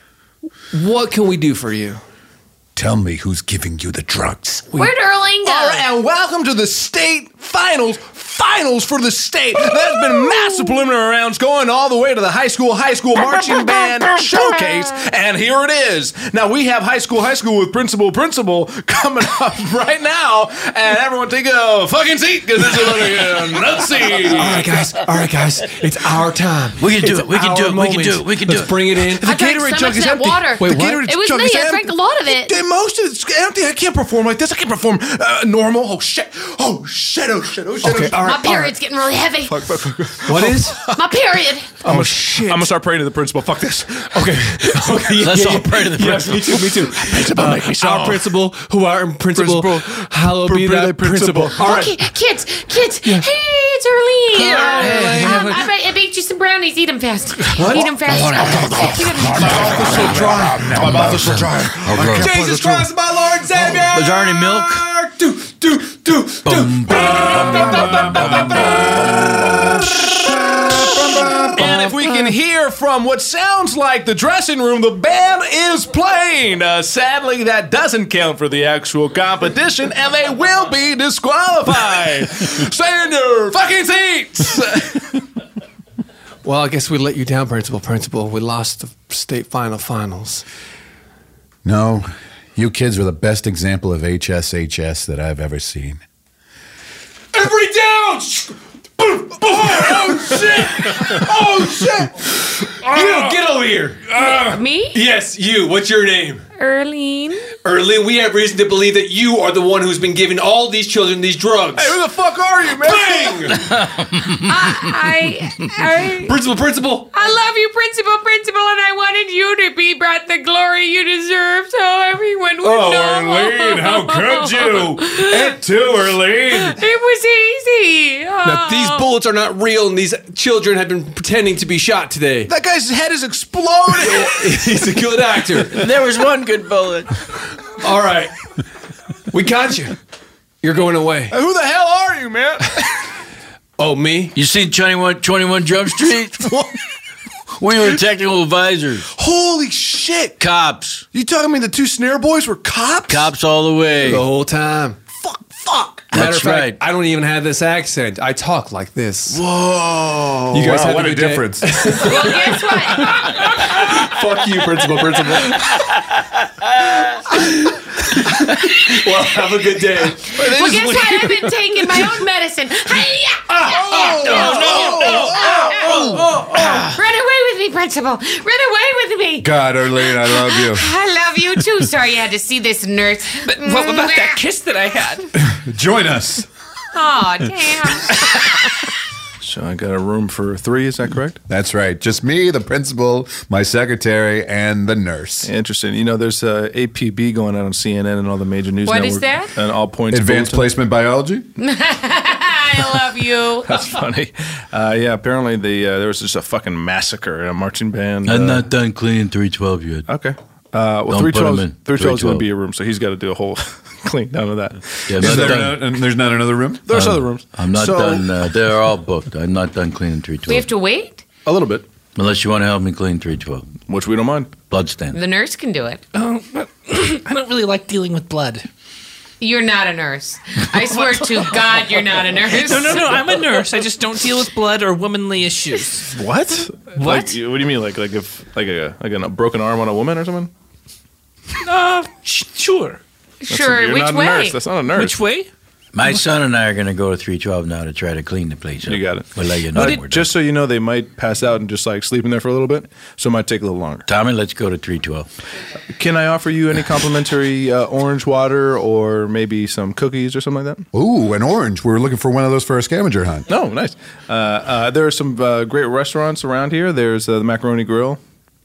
What can we do for you? Tell me who's giving you the drugs. Where'd Erling go? All right, and welcome to the state finals. Finals for the state. There's been massive preliminary rounds going all the way to the high school, high school marching band showcase, and here it is. Now we have high school, high school with principal, principal coming up right now, and everyone take a fucking seat because this is looking a nutsy. All right, guys. All right, guys. It's our time. We can do It's it. We can our do it. We can moment. do it. We can do Let's it. bring it in. The I drank Gatorade so jug much is of that empty. water. Wait, the what? Gatorade It was jug me. is I empty. drank a lot of it. Yeah, most of it's empty. I can't perform like this. I can't perform uh, normal. Oh shit. Oh shit. Oh shit. Oh shit. Okay, all My right. all period's right. getting really heavy. Fuck, fuck, fuck, fuck. What is? My period. Oh, shit. I'm gonna start praying to the principal. Fuck this. Okay. Okay. yeah, Let's yeah, all yeah. pray to the Yes, principal. me too. Me too. Principal, make me Our solve. principal, who art in principal, Principal. hallowed be Be thy thy principal. principal. All right. Okay, kids, kids. Hey, it's Erling. Hey, Um, hey, I, ba- I baked you some brownies. Eat them fast. What? Eat them fast. My mouth is so dry. My mouth is so dry. I can't play Jesus the tune. Christ, my Lord and Savior. Was there any milk? Do, do, do, do. And if we can hear from what sounds like the dressing room, the band is playing. Uh, sadly, that doesn't count for the actual competition, and they will be disqualified. Stay in your fucking seats. Well, I guess we let you down, Principal. Principal, we lost the state final finals. No, you kids are the best example of H S H S that I've ever seen. Everybody down! Oh, oh shit! Oh shit! You get over here. Uh, Me? Yes, you. What's your name? Erlene. Erlene, we have reason to believe that you are the one who's been giving all these children these drugs. Hey, who the fuck are you, man? Bang! I, I, Principal, principal. I love you, Principal, Principal, and I wanted you to be brought the glory you deserve so everyone would Oh, know. Erlene, how could you? It too, Erlene. It was easy. Now, these bullets are not real, and these children have been pretending to be shot today. That guy's head is exploding. He's a good actor. There was one good bullet. All right. We got you. You're going away. Hey, who the hell are you, man? Oh, me? You seen twenty-one, twenty-one Jump Street? We were technical advisors. Holy shit. Cops. You talking me the two snare boys were cops? Cops all the way. The whole time. Fuck, fuck. Matter That's of fact, right. I don't even have this accent. I talk like this. Whoa. You guys Wow, have what a a good day. difference. Well, guess what? Fuck you, Principal, Principal. Well, have a good day. Well, guess what? I've been taking my own medicine. Hi-ya! Oh, Oh, Run away with me, Principal. Run away with me. God, Erlene, I love you. I love you too. Sorry you had to see this nurse. But what about that kiss that I had? Join us. Oh, damn. So I got a room for three, is that correct? That's right. Just me, the principal, my secretary, and the nurse. Interesting. You know, there's uh, A P B going on on C N N and all the major news What networks. is that? And all points. Advanced bulletin. placement biology? I love you. That's funny. Uh, yeah, apparently the uh, there was just a fucking massacre in a marching band. I'm uh, not done cleaning three twelve yet. Okay. Uh, well, Don't three put 'em twelve in. three twelve is going to three twelve. be a room, so he's got to do a whole clean down of that. Yeah, Is I'm not there done. no- and there's not another room? There's Um, other rooms. I'm not So- done. Uh, they're all booked. I'm not done cleaning three We twelve. have to wait? A little bit, Unless you want to help me clean three twelve. which we don't mind. Blood stand. The nurse can do it. Oh, but I don't really like dealing with blood. You're not a nurse. I swear to God, you're not a nurse. No, no, no. I'm a nurse. I just don't deal with blood or womanly issues. What? What? Like, what do you mean? Like like if like a like a broken arm on a woman or something? Uh, sh- sure. That's Sure, a, you're which not a way? nurse. That's not a nurse. Which way? My son and I are going to go to three twelve now to try to clean the place up. You got it. We'll let you know. Uh, when we're done. just so you know, they might pass out and just like sleep in there for a little bit, so it might take a little longer. Tommy, let's go to three twelve. Can I offer you any complimentary uh, orange water or maybe some cookies or something like that? Ooh, an orange. We were looking for one of those for our scavenger hunt. No, nice. Uh, uh, there are some uh, great restaurants around here. There's uh, the Macaroni Grill.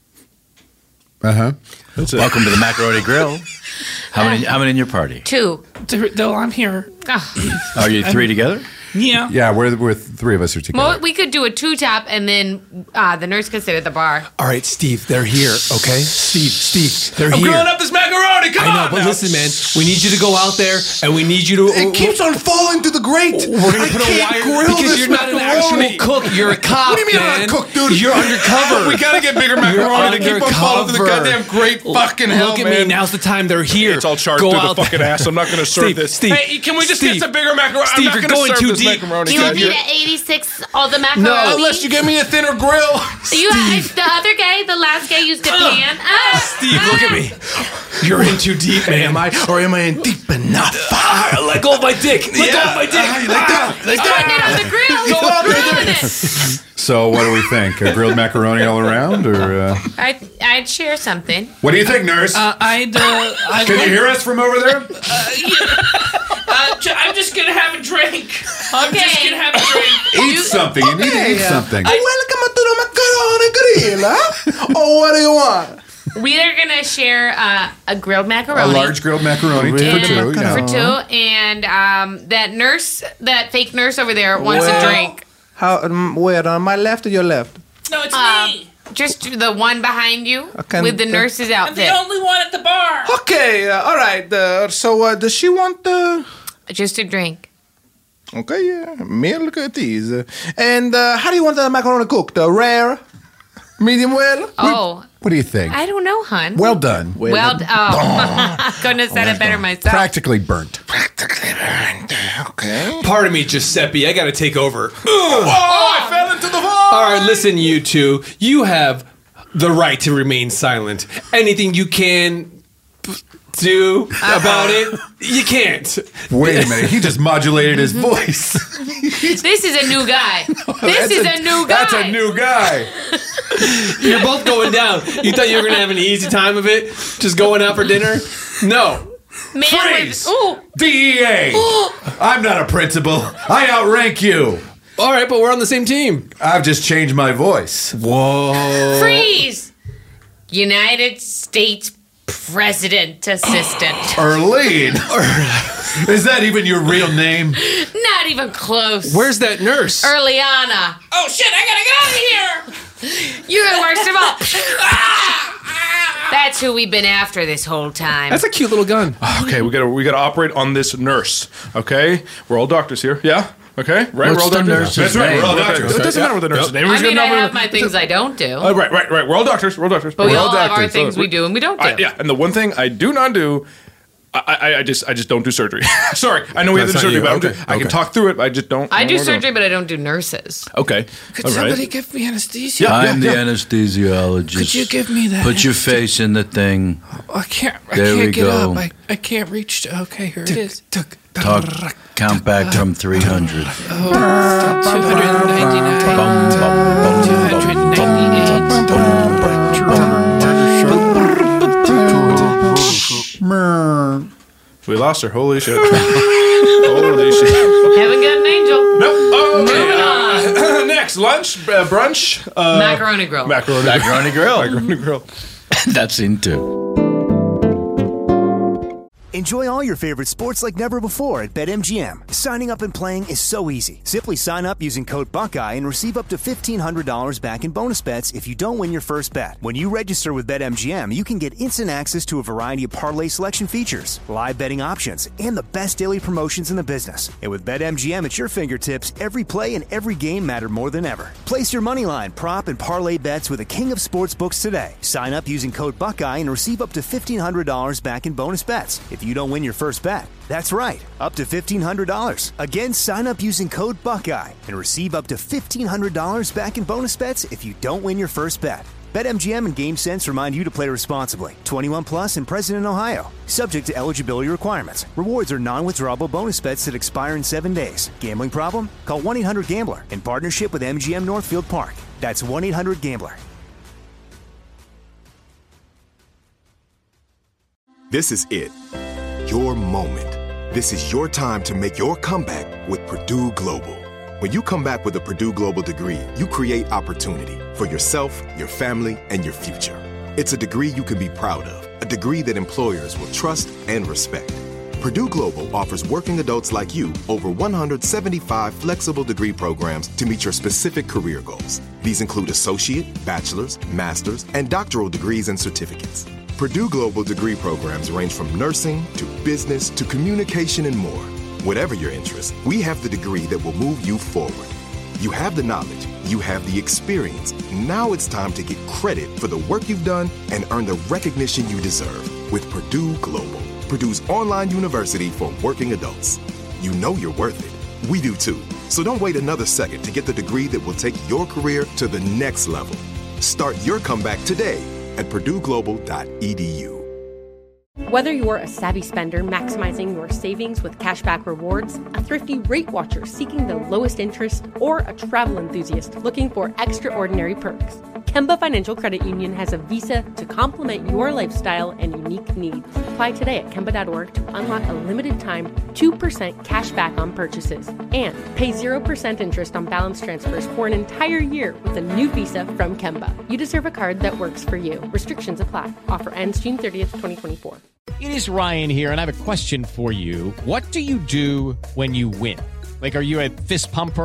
Uh huh. That's it. Welcome to the Macaroni Grill. How many? How many in your party? Two. Though I'm here. Oh. Are you three together? Yeah. Yeah, we're, we're three of us are together. Well, we could do a two-top, and then uh, the nurse could sit at the bar. All right, Steve, they're here, okay? Steve, Steve, they're I'm here. grilling up this macaroni. Come I know, on but now. listen, man, we need you to go out there, and we need you to. It keeps on falling through the grate. We're gonna I put a can't wire grill because this you're not an macaroni. actual cook. You're a cop. What do you mean man. I'm not a cook, dude? You're undercover. We gotta get bigger macaroni to keep on falling through the goddamn grate. Fucking hell, Look at man. me. Now's the time. They're here. It's all charred Go through the out fucking there. ass. I'm not going to serve Steve, this. Steve, Hey, can we just Steve, get some bigger macaroni? Steve, I'm not you're gonna going serve too this deep. macaroni. Do you want me You're- to eighty-six all the macaroni? No, unless you give me a thinner grill. You, the other guy, the last guy used a pan. Ah, Steve, look at me. You're in too deep, man. Am I, or am I in deep enough? Ah, let go of my dick. Let go of my dick. Ah, you like that? He's putting it on the grill. He's Go out there. grilling it. So, what do we think? A grilled macaroni all around, or uh, I'd, I'd share something. what do you think, nurse? Uh, I'd. Uh, I'd Can you hear us from over there? Uh, j- I'm just gonna have a drink. I'm just Okay. gonna have a drink. Eat something. You need to eat something. Welcome to the macaroni grill, huh? Oh, what do you want? We are gonna share uh, a grilled A macaroni. large grilled macaroni and, for two. Yeah. for two, and um, that nurse, that fake nurse over there wants Well- a drink. How? Um, where on my left or your left? No, it's Um, me. Just the one behind you Okay, with the the- nurse's I'm the outfit. only one at the bar. Okay, uh, all right. Uh, so, uh, does she want the? Just a drink. Okay, yeah. Me look at these. Uh, and uh, how do you want the macaroni cooked? Uh, rare? Medium well? Oh. What do you think? I don't know, hun. Well done. Well, d- oh. Couldn't have said it better myself. Practically burnt. Okay. Pardon me, Giuseppe. I got to take over. Oh, I fell into the void. All right, listen, you two. You have the right to remain silent. Anything you can p- do about it, you can't. Wait a minute. He just modulated his voice. This is a new guy. This is a, a new guy. That's a new guy. You're both going down. You thought you were going to have an easy time of it? Just going out for dinner? No. Man Freeze! with, ooh. D E A! I'm not a principal. I outrank you. All right, but we're on the same team. I've just changed my voice. Whoa. Freeze! United States President Assistant. Erlene. Is that even your real name? Not even close. Where's that nurse? Erliana. Oh shit, I gotta get out of here! You're the worst of all. That's who we've been after this whole time. That's a cute little gun. Okay, we gotta we gotta operate on this nurse. Okay, we're all doctors here. Yeah. Okay. Right. What's we're all the doctors. nurse's That's right. We're all name? doctors. It doesn't matter what the nurse's name. I Who's mean, gonna I know have my things I don't do. Oh, right, right, right. We're all doctors. We're all doctors. But we we're all have doctors. our things we do and we don't do. I, yeah, and the one thing I do not do, I, I, I just I just don't do surgery. Sorry, I know we have to do That's not surgery, you. but I, don't Okay, do, I can okay. talk through it. I just don't. I do don't wanna surgery, but I don't do nurses. Okay. Could all right. somebody give me anesthesia? I'm the anesthesiologist. Could you give me that? Put your face in the thing. I can't. I There we can't get go. up. I, I can't reach. To, okay, here it is. Talk. Count back from three hundred. Oh, two hundred ninety-nine. two hundred ninety-eight. We lost her. Holy shit. Holy shit. Haven't got an angel. Nope. Oh, okay. Moving on. Uh, next, lunch, uh, brunch. Uh, Macaroni grill. Macaroni, Macaroni grill. Macaroni grill. That's in two. Enjoy all your favorite sports like never before at BetMGM. Signing up and playing is so easy. Simply sign up using code Buckeye and receive up to fifteen hundred dollars back in bonus bets if you don't win your first bet. When you register with BetMGM, you can get instant access to a variety of parlay selection features, live betting options, and the best daily promotions in the business. And with BetMGM at your fingertips, every play and every game matter more than ever. Place your moneyline, prop, and parlay bets with the king of sportsbooks today. Sign up using code Buckeye and receive up to fifteen hundred dollars back in bonus bets if you don't win your first bet. That's right, up to fifteen hundred dollars. Again, sign up using code Buckeye and receive up to fifteen hundred dollars back in bonus bets if you don't win your first bet. BetMGM and GameSense remind you to play responsibly. twenty-one plus and present in Ohio. Subject to eligibility requirements. Rewards are non-withdrawable bonus bets that expire in seven days. Gambling problem? Call one eight hundred gambler in partnership with M G M Northfield Park. That's one eight hundred gambler. This is it. Your moment. This is your time to make your comeback with Purdue Global. When you come back with a Purdue Global degree, you create opportunity for yourself, your family, and your future. It's a degree you can be proud of, a degree that employers will trust and respect. Purdue Global offers working adults like you over one hundred seventy-five flexible degree programs to meet your specific career goals. These include associate, bachelor's, master's, and doctoral degrees and certificates. Purdue Global degree programs range from nursing to business to communication and more. Whatever your interest, we have the degree that will move you forward. You have the knowledge, you have the experience. Now it's time to get credit for the work you've done and earn the recognition you deserve with Purdue Global, Purdue's online university for working adults. You know you're worth it. We do too. So don't wait another second to get the degree that will take your career to the next level. Start your comeback today at purdue global dot e d u. Whether you're a savvy spender maximizing your savings with cashback rewards, a thrifty rate watcher seeking the lowest interest, or a travel enthusiast looking for extraordinary perks, Kemba Financial Credit Union has a visa to complement your lifestyle and unique needs. Apply today at kemba dot org to unlock a limited time two percent cash back on purchases and pay zero percent interest on balance transfers for an entire year with a new visa from Kemba. You deserve a card that works for you. Restrictions apply. Offer ends June thirtieth, twenty twenty-four. It is Ryan here, and I have a question for you. What do you do when you win? Like, are you a fist pumper?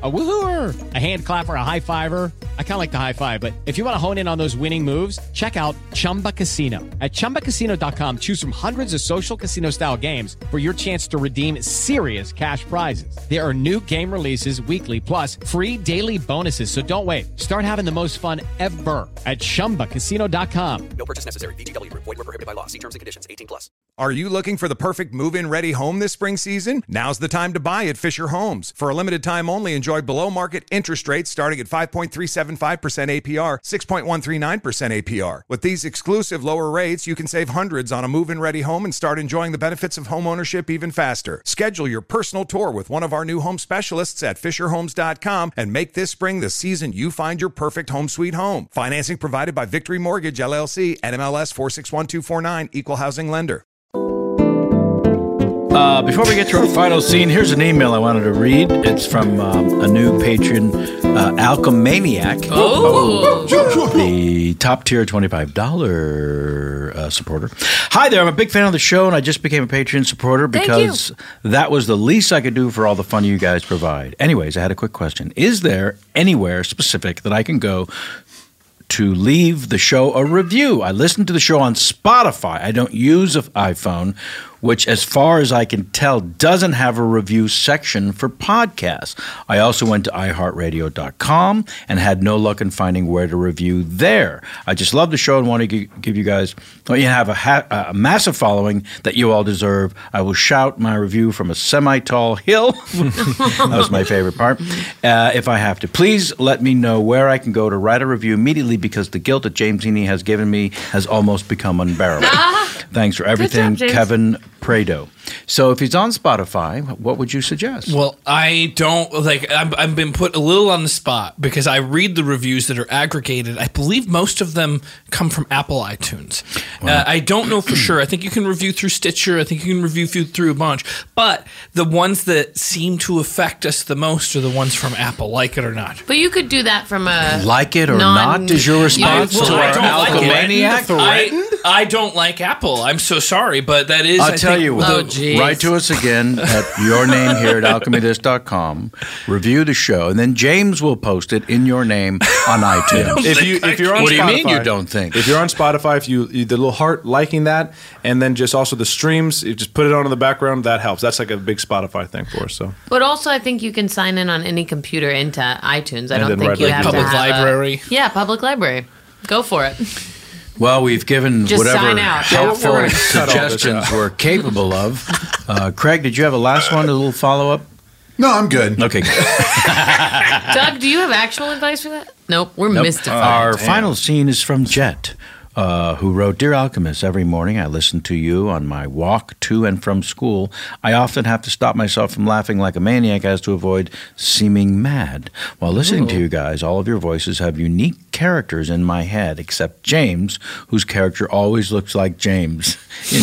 A woohooer, a hand clapper, a high fiver. I kind of like the high five, but if you want to hone in on those winning moves, check out Chumba Casino. At chumba casino dot com, choose from hundreds of social casino style games for your chance to redeem serious cash prizes. There are new game releases weekly, plus free daily bonuses. So don't wait. Start having the most fun ever at chumba casino dot com. No purchase necessary. V G W. Void where prohibited by law. See terms and conditions. eighteen plus. Are you looking for the perfect move-in ready home this spring season? Now's the time to buy at Fisher Homes. For a limited time only, enjoy below-market interest rates starting at five point three seven five percent A P R, six point one three nine percent A P R. With these exclusive lower rates, you can save hundreds on a move-in ready home and start enjoying the benefits of home ownership even faster. Schedule your personal tour with one of our new home specialists at fisher homes dot com and make this spring the season you find your perfect home sweet home. Financing provided by Victory Mortgage, L L C, N M L S four six one two four nine, Equal Housing Lender. Uh, before we get to our final scene, here's an email I wanted to read. It's from um, a new patron, uh, Alchemaniac. Oh. The top tier twenty-five dollars uh, supporter. Hi there, I'm a big fan of the show, and I just became a Patreon supporter because that was the least I could do for all the fun you guys provide. Anyways, I had a quick question. Is there anywhere specific that I can go to leave the show a review? I listen to the show on Spotify. I don't use an iPhone, which, as far as I can tell, doesn't have a review section for podcasts. I also went to i heart radio dot com and had no luck in finding where to review there. I just love the show and want to g- give you guys, well, you have a, ha- a massive following that you all deserve. I will shout my review from a semi-tall hill. That was my favorite part. Uh, if I have to, please let me know where I can go to write a review immediately, because the guilt that James Heaney has given me has almost become unbearable. Thanks for everything, job, Kevin Prado. So if he's on Spotify, what would you suggest? Well, I don't, like, I've, I've been put a little on the spot because I read the reviews that are aggregated. I believe most of them come from Apple iTunes. Uh, I don't know for sure. I think you can review through Stitcher. I think you can review through, through a bunch. But the ones that seem to affect us the most are the ones from Apple, like it or not. But you could do that from a Like it or non- not is your response I, well, to I our don't Alchemaniac? like it. I, I don't like Apple. I'm so sorry, but that is, I'll I tell think, you what. the- Write to us again at your name here at alchemy this dot com. Review the show, and then James will post it in your name on iTunes. If you if you're on what Spotify, do you mean you don't think? If you're on Spotify, if you, you the little heart liking that, and then just also the streams, you just put it on in the background. That helps. That's like a big Spotify thing for us. So, But also, I think you can sign in on any computer into iTunes. I And don't then think write you like have public to have library. A, yeah, public library. Go for it. Well, we've given Just whatever sign out. helpful We're gonna cut all this suggestions out. we're capable of. Uh, Craig, did you have a last one, a little follow-up? No, I'm good. Okay, good. Doug, do you have actual advice for that? Nope, we're Nope. mystified. Our final scene is from Jet, uh, who wrote, Dear Alchemist, every morning I listen to you on my walk to and from school. I often have to stop myself from laughing like a maniac as to avoid seeming mad. While listening to you guys, all of your voices have unique characters in my head, except James, whose character always looks like James. In-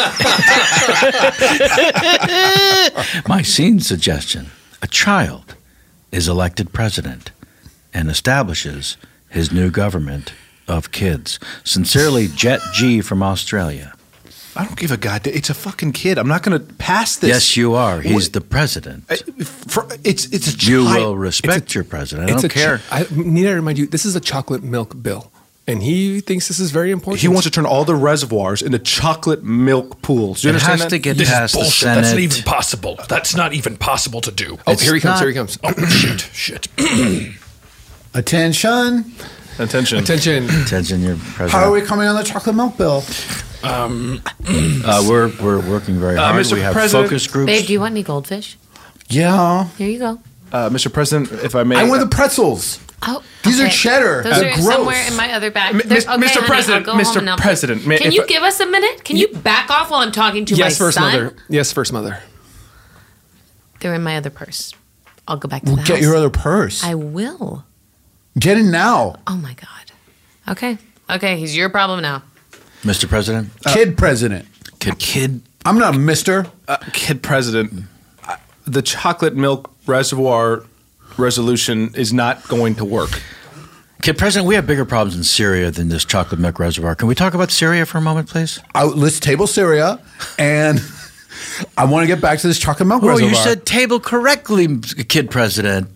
my scene suggestion, a child is elected president and establishes his new government of kids. Sincerely, Jet G from Australia. I don't give a god. It's a fucking kid. I'm not going to pass this. Yes, you are. He's the president. For, it's it's a You child. will respect your president. I It's don't a care. Ch- I need to remind you, this is a chocolate milk bill, and he thinks this is very important. He wants to turn all the reservoirs into chocolate milk pools. Do you It understand has that? to get This past is the bullshit. That's not Senate. even possible. That's not even possible to do. Oh, It's here he comes. not- Here he comes. Oh, shit, shit. Attention. Attention. Attention. Attention, your president. How are we coming on the chocolate milk bill? Um, uh, we're we're working very Uh, hard. Mister We have President- focus groups. Babe, do you want any goldfish? Yeah. Here you go. Uh, Mister President, if I may. I want the pretzels. Oh, These are okay. cheddar. Those They're are gross. somewhere in my other bag. M- They're- Mis- okay, Mister honey, President, I'll go Mister home and help you. President, may- Can if you I- give us a minute? Can you back off while I'm talking to Yes, my first son? mother. Yes, first mother. They're in my other purse. I'll go back to Well, the get house. your other purse. I will. Get in now. Oh my god. Okay. Okay, he's your problem now. Mister President? Kid president. Kid. Kid. I'm not a mister. Uh, kid President, uh, the chocolate milk reservoir resolution is not going to work. Kid President, we have bigger problems in Syria than this chocolate milk reservoir. Can we talk about Syria for a moment, please? I, let's table Syria, and I want to get back to this chocolate milk Oh, reservoir. you said table correctly, Kid President. That's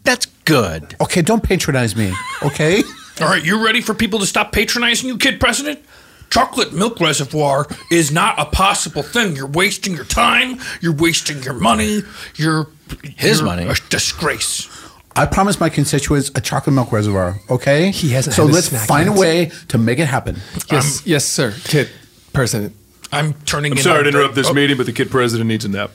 good. Okay, don't patronize me, okay? All right, you ready for people to stop patronizing you, Kid President? Chocolate milk reservoir is not a possible thing. You're wasting your time. You're wasting your money. You're His you're money. A disgrace. I promised my constituents a chocolate milk reservoir, okay? He hasn't So had a let's snack find yet. a way to make it happen. Yes, yes, sir. Kid President. I'm turning I'm in sorry our to interrupt break- this Oh, meeting, but the kid president needs a nap.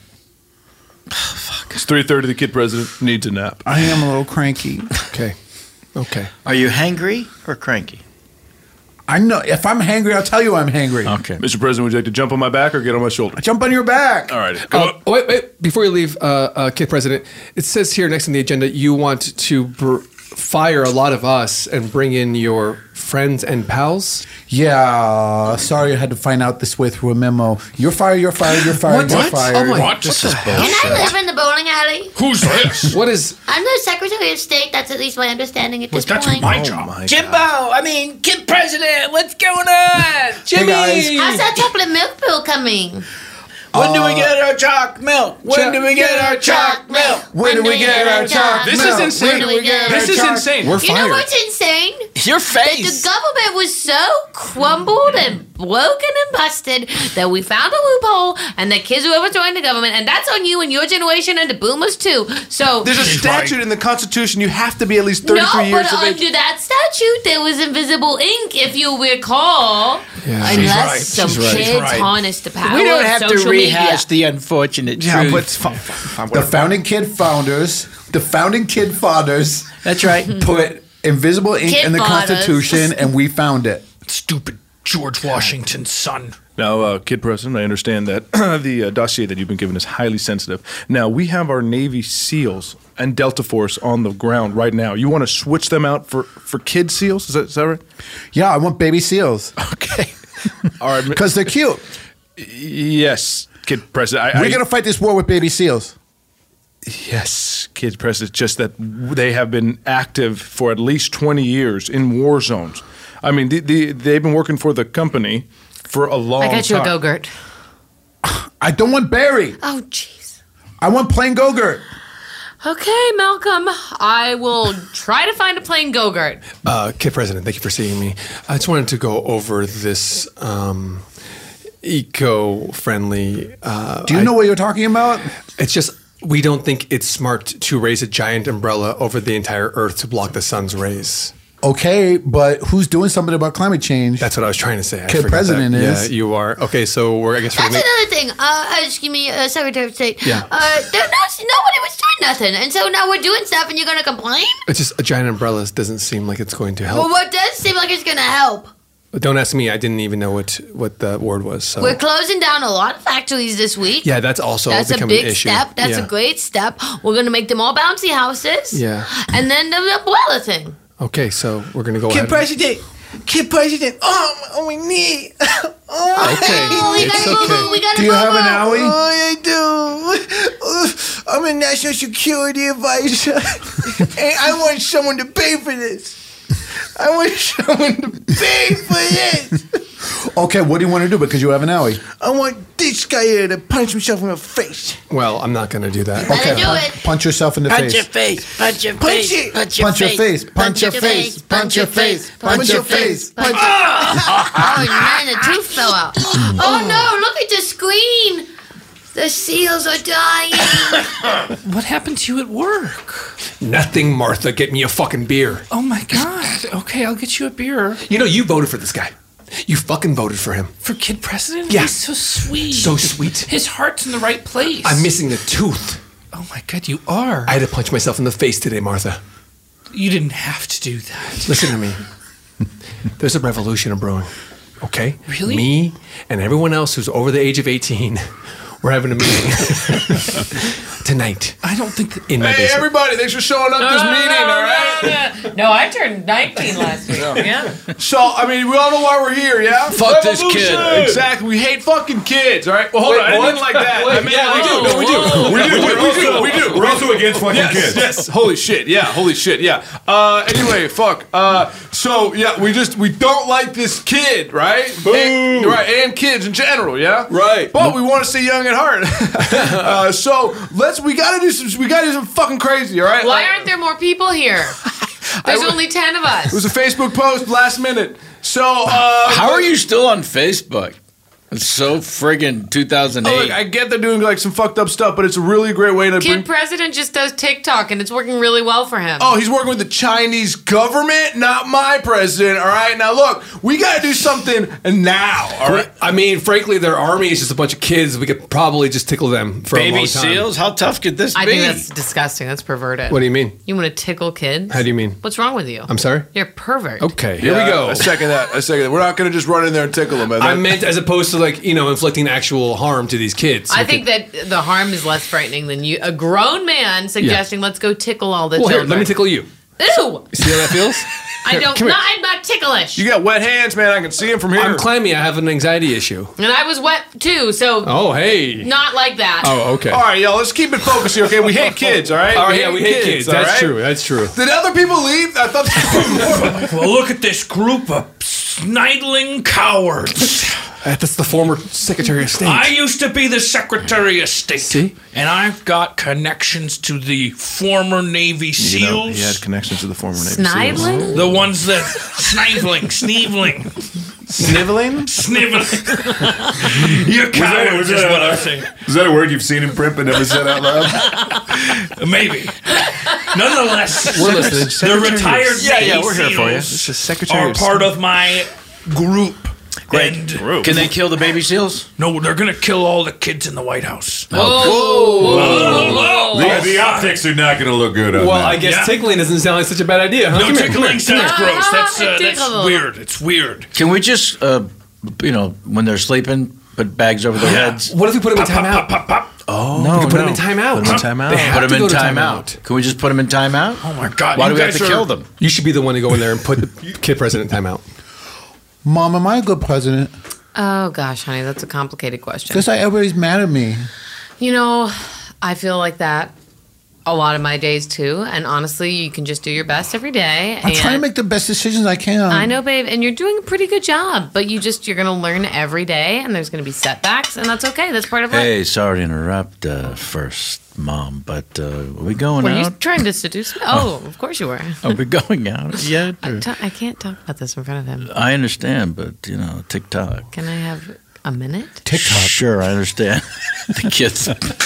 Fuck. It's three thirty. The kid president needs a nap. I am a little cranky. Okay. Okay. Are you hangry or cranky? I know. If I'm hangry, I'll tell you I'm hangry. Okay. Mister President, would you like to jump on my back or get on my shoulder? Jump on your back. All right. Come Uh, on. wait, wait. Before you leave, uh, uh, Kid President, it says here next on the agenda you want to br- fire a lot of us and bring in your friends and pals. Yeah. Sorry, I had to find out this way through a memo. You're fired. You're fired. You're fired. You're fired. Oh my! What? This is Can I bullshit. live in the bowling alley? Who's this? What is? I'm the Secretary of State. That's at least my understanding at this That's point. my Oh job. my Jimbo, God. I mean, Kid President, what's going on? Jimmy! guys. How's that chocolate milk bill coming? When do we get our chalk milk? When do we get our chalk milk? When do we get our chocolate This milk? is insane. When do we get This our is chocolate- insane. We're You know fired. what's insane? Your That the face. government was so crumbled and broken and busted that we found a loophole and that kids will ever join the government, and that's on you and your generation and the boomers too. So There's a statute in the Constitution. You have to be at least no, thirty-three years but of age. under that statute there was invisible ink, if you recall. Yeah. Unless She's right. some She's right. kids She's right. harness the power We don't of have to social rehash media. the unfortunate Yeah, truth. but it's fine, fine, fine, The whatever. founding kid founders, the founding kid fathers That's right. put invisible ink Kid in the fathers. Constitution, and we found it. Stupid George Washington's son. Now, uh, Kid President, I understand that the uh, dossier that you've been given is highly sensitive. Now, we have our Navy SEALs and Delta Force on the ground right now. You want to switch them out for, for kid SEALs? Is that, is that right? Yeah, I want baby seals. Okay. All right. Because they're cute. Yes, Kid President. I, We're I, going to fight this war with baby seals. Yes, Kid President. Just that they have been active for at least twenty years in war zones. I mean, the, the, they've been working for the company for a long I time. got you a Go-Gurt. I don't want berry. Oh, jeez. I want plain Go-Gurt. Okay, Malcolm. I will try to find a plain Go-Gurt. Uh, Kid President, thank you for seeing me. I just wanted to go over this um, eco-friendly. Uh, Do you I- know what you're talking about? It's just we don't think it's smart to raise a giant umbrella over the entire Earth to block the sun's rays. Okay, but who's doing something about climate change? That's what I was trying to say. I Kid forgot President that. is. Yeah, you are. Okay, so we're I guess we're That's gonna. another thing. Uh, excuse me, uh, Secretary of State. Yeah. Uh, there, no, nobody was doing nothing, and so now we're doing stuff, and you're gonna complain? It's just a giant umbrella doesn't seem like it's going to help. Well, what does seem like it's gonna help? But don't ask me. I didn't even know what what the word was. So We're closing down a lot of factories this week. yeah, that's also That's a becoming big an issue. step. That's yeah. a great step. We're gonna make them all bouncy houses. Yeah. And then the umbrella thing. Okay, so we're gonna go Kid ahead. President, Kid President, oh, oh my knee. Oh, Okay, Oh, we it's gotta go. okay. We gotta Do you go. have an go. owie? I do. I'm a national security advisor, and I want someone to pay for this. I want someone to pay for this. Okay, what do you want to do? Because you have an owie. I want this guy here to punch himself in the face. Well, I'm not gonna do that. Better Okay, do punch, it. punch yourself in the Punch face. your face. Punch your Punch face. it. Punch your Punch your face. Punch your face. Punch your face. Punch your face. Punch your Oh man, the tooth fell out. Oh no! Look at the screen. The seals are dying. What happened to you at work? Nothing, Martha. Get me a fucking beer. Oh my God. Okay, I'll get you a beer. You know, you voted for this guy. You fucking voted for him. For Kid President? Yeah. He's so sweet. So sweet. His heart's in the right place. I'm missing a tooth. Oh my God, you are. I had to punch myself in the face today, Martha. You didn't have to do that. Listen to me. There's a revolution brewing. Okay? Really? Me and everyone else who's over the age of eighteen, we're having a meeting tonight I don't think that. in my Hey, basement. everybody, thanks for showing up this meeting, all right? No, I turned nineteen last week. Yeah. So, I mean, we all know why we're here, yeah? Fuck this kid. Revolution! Exactly. We hate fucking kids, all right? Well, hold Wait, on. I didn't what? mean like that. Wait, I mean, yeah, we do. whoa, No, we do. whoa. We do. We do. We do. We do. We're also against fucking yes, kids. Yes. Holy shit. Yeah. Holy shit. Yeah. Uh, anyway, fuck. Uh, so yeah, we just we don't like this kid, right? Boo. And, right. And kids in general, yeah. Right. But we want to see young at heart. uh, so let's. We gotta do some. We gotta do some fucking crazy. All right. Why Like, aren't there more people here? There's I- only ten of us. It was a Facebook post last minute. So uh, how are you still on Facebook? It's so friggin' two thousand eight. Oh, look, I get they're doing like some fucked up stuff, but it's a really great way to Kid bring. President just does TikTok, and it's working really well for him. Oh, he's working with the Chinese government, not my president. All right, now look, we got to do something now. All right. I mean, frankly, their army is just a bunch of kids. We could probably just tickle them for a Baby long time. seals? How tough could this I be? think that's disgusting. That's perverted. What do you mean? You want to tickle kids? How do you mean? What's wrong with you? I'm sorry? You're a pervert. Okay, here Yeah, we go. I second that. I second that. We're not going to just run in there and tickle them. I meant as opposed to like, you know, inflicting actual harm to these kids. I We think could- that the harm is less frightening than you. A grown man suggesting, "Let's go tickle all the Well, here, children." let me tickle you. Ew! See how that feels? I don't. come Not, here. I'm not ticklish. You got wet hands, man. I can see them from here. I'm clammy. I have an anxiety issue. and I was wet too, so Oh, hey. not like that. Oh, okay. All right, y'all. Let's keep it focused here. Okay, we hate kids. All right. Oh, yeah, we hate kids. all That's right? true. That's true. Did other people leave? I thought. Well, look at this group of snidling cowards. Uh, That's the former Secretary of State. I used to be the Secretary of State. See? And I've got connections to the former Navy SEALs. You know, he had connections to the former Navy Snidling? SEAls. The ones that snivling, sneevling, Sniveling? sniveling. You're cowards is what I'm saying. Is that a word you've seen in print but never said out loud? Maybe. Nonetheless, We're listening. the Secretary of- retired Yeah, yeah, Navy we're here for you. SEAls This is Secretary are of part State. of my group. And Can they kill the baby seals? no, they're gonna kill all the kids in the White House. Oh. The, the optics are not going to look good on Well, that. I guess Yeah. tickling doesn't sound like such a bad idea. Huh? No Come here, come tickling here. sounds Ah, gross. That's uh, that's tickle. weird. It's weird. Can we just, uh, you know, when they're sleeping, put bags over their Yeah. heads? What if we put him in Pop, timeout? pop, pop, pop. Oh, No, We could put no. him in timeout. Put 'em in timeout. They have Put to them in go to timeout. Can we just put them in timeout? Oh my God! Why you do we have guys to are- kill them? You should be the one to go in there and put the kid president in timeout. Mom, am I a good president? Oh gosh, honey, that's a complicated question. Because everybody's mad at me. You know, I feel like that a lot of my days too. And honestly, you can just do your best every day. I'm and trying to make the best decisions I can. I know, babe, and you're doing a pretty good job. But you just you're gonna learn every day, and there's gonna be setbacks, and that's okay. That's part of life. Hey, sorry to interrupt uh, first, Mom, but uh, are we going Were you out? trying to seduce me? Oh, of course you were. Are we going out yet? I, or- t- I can't talk about this in front of him. I understand, but, you know, TikTok. Can I have a minute? TikTok. Sure, I understand. The kids.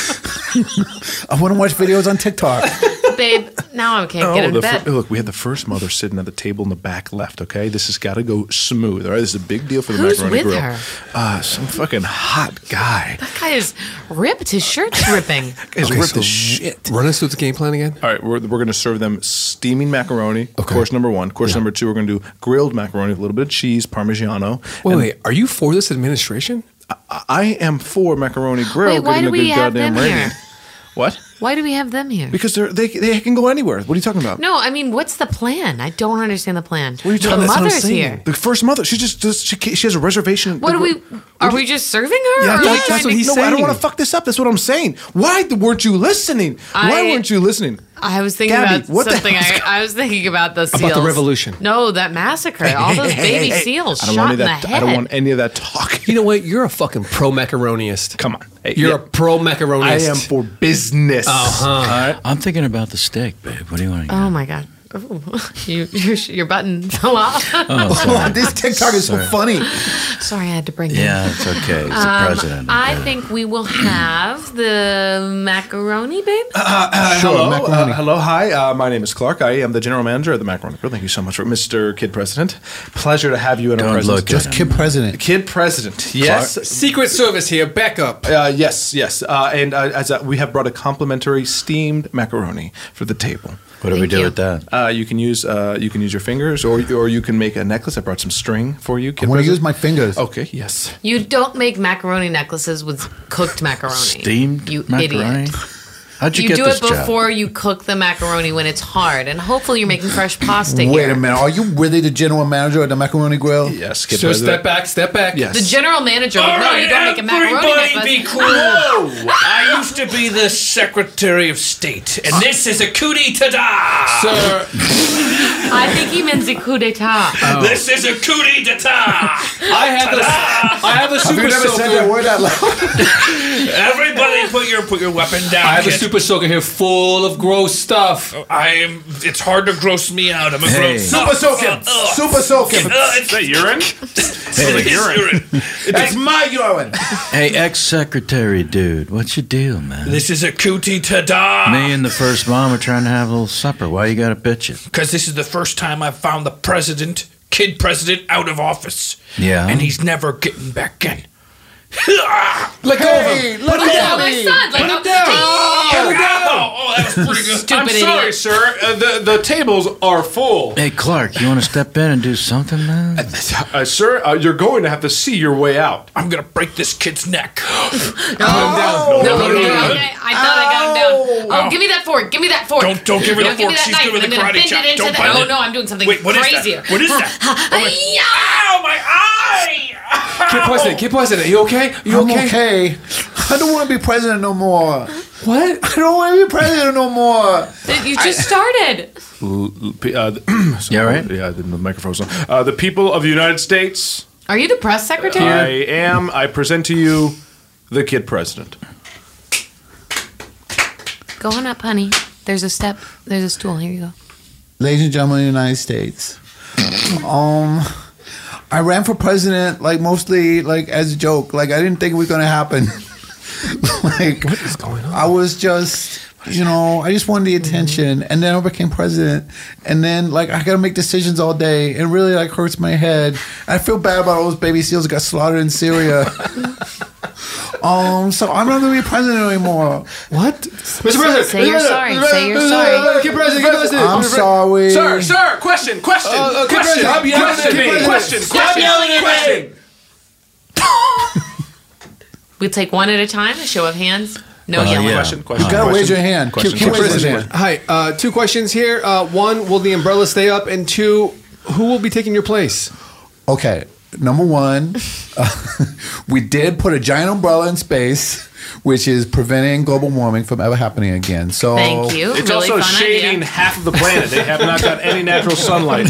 I want to watch videos on TikTok. Babe, now I can't Oh, get into the bed. fir- look, we had the first mother sitting at the table in the back left. Okay, this has got to go smooth. All right, this is a big deal for the Who's macaroni with grill. her? Uh, some fucking hot guy. That guy is ripped. His shirt's ripping. He's Okay, ripped so as shit. Run us through the game plan again. All right, we're, we're going to serve them steaming macaroni. Course number one. Course number two, we're going to do grilled macaroni with a little bit of cheese, Parmigiano. Wait, And wait. Are you for this administration? I, I am for macaroni grill. Wait, why getting do a we good have goddamn them rating. here? What? Why do we have them here? Because they're, they they can go anywhere. What are you talking about? No, I mean, what's the plan? I don't understand the plan. What are you talking the about? That's what I'm mother's saying. here. The first mother. She just does. She, she has a reservation. What do we? Are we just serving her? Yeah, or are that's, we that's trying what to- he's saying. No, I don't want to fuck this up. That's what I'm saying. Why weren't you listening? Why I- weren't you listening? I was thinking Gabby, about what the something. hell's I, I was thinking about the seals. About the revolution. No, that massacre. All those Hey, baby hey, hey. seals I don't shot want in any the of that. head. I don't want any of that talk. You know what? You're a fucking pro macaroniist. Come on. Hey, You're yeah. a pro macaroniist. I am for business. Uh-huh. All right. I'm thinking about the steak, babe. What do you want to Oh my god. Ooh, you, your, your button fell off. Oh, sorry. This TikTok is so funny. Sorry, I had to bring it. Yeah, it's okay. It's the Um, president. I think we will have the macaroni, babe. Uh, Sure, hello. macaroni. Uh, hello. Hi. Uh, my name is Clark. I am the general manager of the Macaroni Grill. Thank you so much, for Mister Kid President. Pleasure to have you in our Don't presence. look Just kid president. Kid President. Yes. Secret Service here. Back up. Uh, yes, yes, uh, and uh, as a, we have brought a complimentary steamed macaroni for the table. What do we Thank do you. with that? Uh, you can use uh, you can use your fingers, or or you can make a necklace. I brought some string for you. I Kid want to President. use my fingers. Okay. Yes. You don't make macaroni necklaces with cooked macaroni. Steamed You macaroni? idiot. How'd you, You get do this it job? before you cook the macaroni when it's hard, and hopefully you're making fresh pasta Wait here. a minute. Are you really the general manager at the Macaroni Grill? Yes. Kid So President. step back, step back. Yes. The general manager would All know right, you don't make a macaroni everybody necklace. be cool. I used to be the Secretary of State, and this is a cootie ta-da. Sir, I think he means a coup d'etat. Oh. This is a coup d'etat. I have the I have the Have super you never soaker. said that word out loud? Everybody, put your put your weapon down. I have a kid. super soaker here full of gross stuff. I am. It's hard to gross me out. I'm a Hey. gross. Super soak him. Super soak him. Uh, it's Is that urine? It's urine. That's my urine. Hey, ex-secretary dude, what's your deal, man? This is a coup d'etat. Me and the first mom are trying to have a little supper. Why you gotta bitch it? Because this is the first time I've found the president, kid president, out of office. Yeah. And he's never getting back in. Let go of him. Let Put go him of down. My son, like, Put him oh, down. oh, Put him down. Oh, oh, that was pretty good. Stupid I'm idiot. sorry, sir. Uh, the the tables are full. Hey, Clark, you want to step in and do something, man? Uh, sir, uh, you're going to have to see your way out. I'm gonna break this kid's neck. No, okay, I thought I got him down. Oh, give me that fork. Give me that fork. Don't don't give her No, the give me fork. that She's knife. good with I'm the gonna karate bend chop. it into Don't the- bite Oh it. no, I'm doing something Wait, what is crazier. that? What is that? Ow, my eye! Kid president, kid president, you okay? You I'm okay? okay. I don't want to be president no more. What? I don't want to be president no more. You just started. L- l- p- uh, th- Yeah, right? Yeah, the, the microphone's on. Uh, the people of the United States, Are you the press secretary? I am. I present to you the kid president. Go on up, honey. There's a step. There's a stool. Here you go. Ladies and gentlemen of the United States, um, I ran for president like mostly like as a joke. Like I didn't think it was going to happen. Like what is going on? I was just, you know, I just wanted the attention, and then I became president, and then like I got to make decisions all day, and really like hurts my head. I feel bad about all those baby seals that got slaughtered in Syria. Um, so I'm not gonna be president anymore. What? Mister President, Say you're sorry. Say you're sorry. Kid president, kid president. I'm sorry. Sir, sir, question, question, Uh, uh, kid question, president, stop yelling question, at me. question, Stop question, yelling at me. question. We'll take one at a time. A show of hands. No Uh, yelling. yeah. Question, question. You gotta raise your hand. Question, Keep- keep question, raising your question. hand. Hi, uh, two questions here. Uh, one, will the umbrella stay up? And two, who will be taking your place? Okay, number one, uh, we did put a giant umbrella in space, which is preventing global warming from ever happening again. So Thank you. It's really also fun shading idea. half of the planet. They have not got any natural sunlight.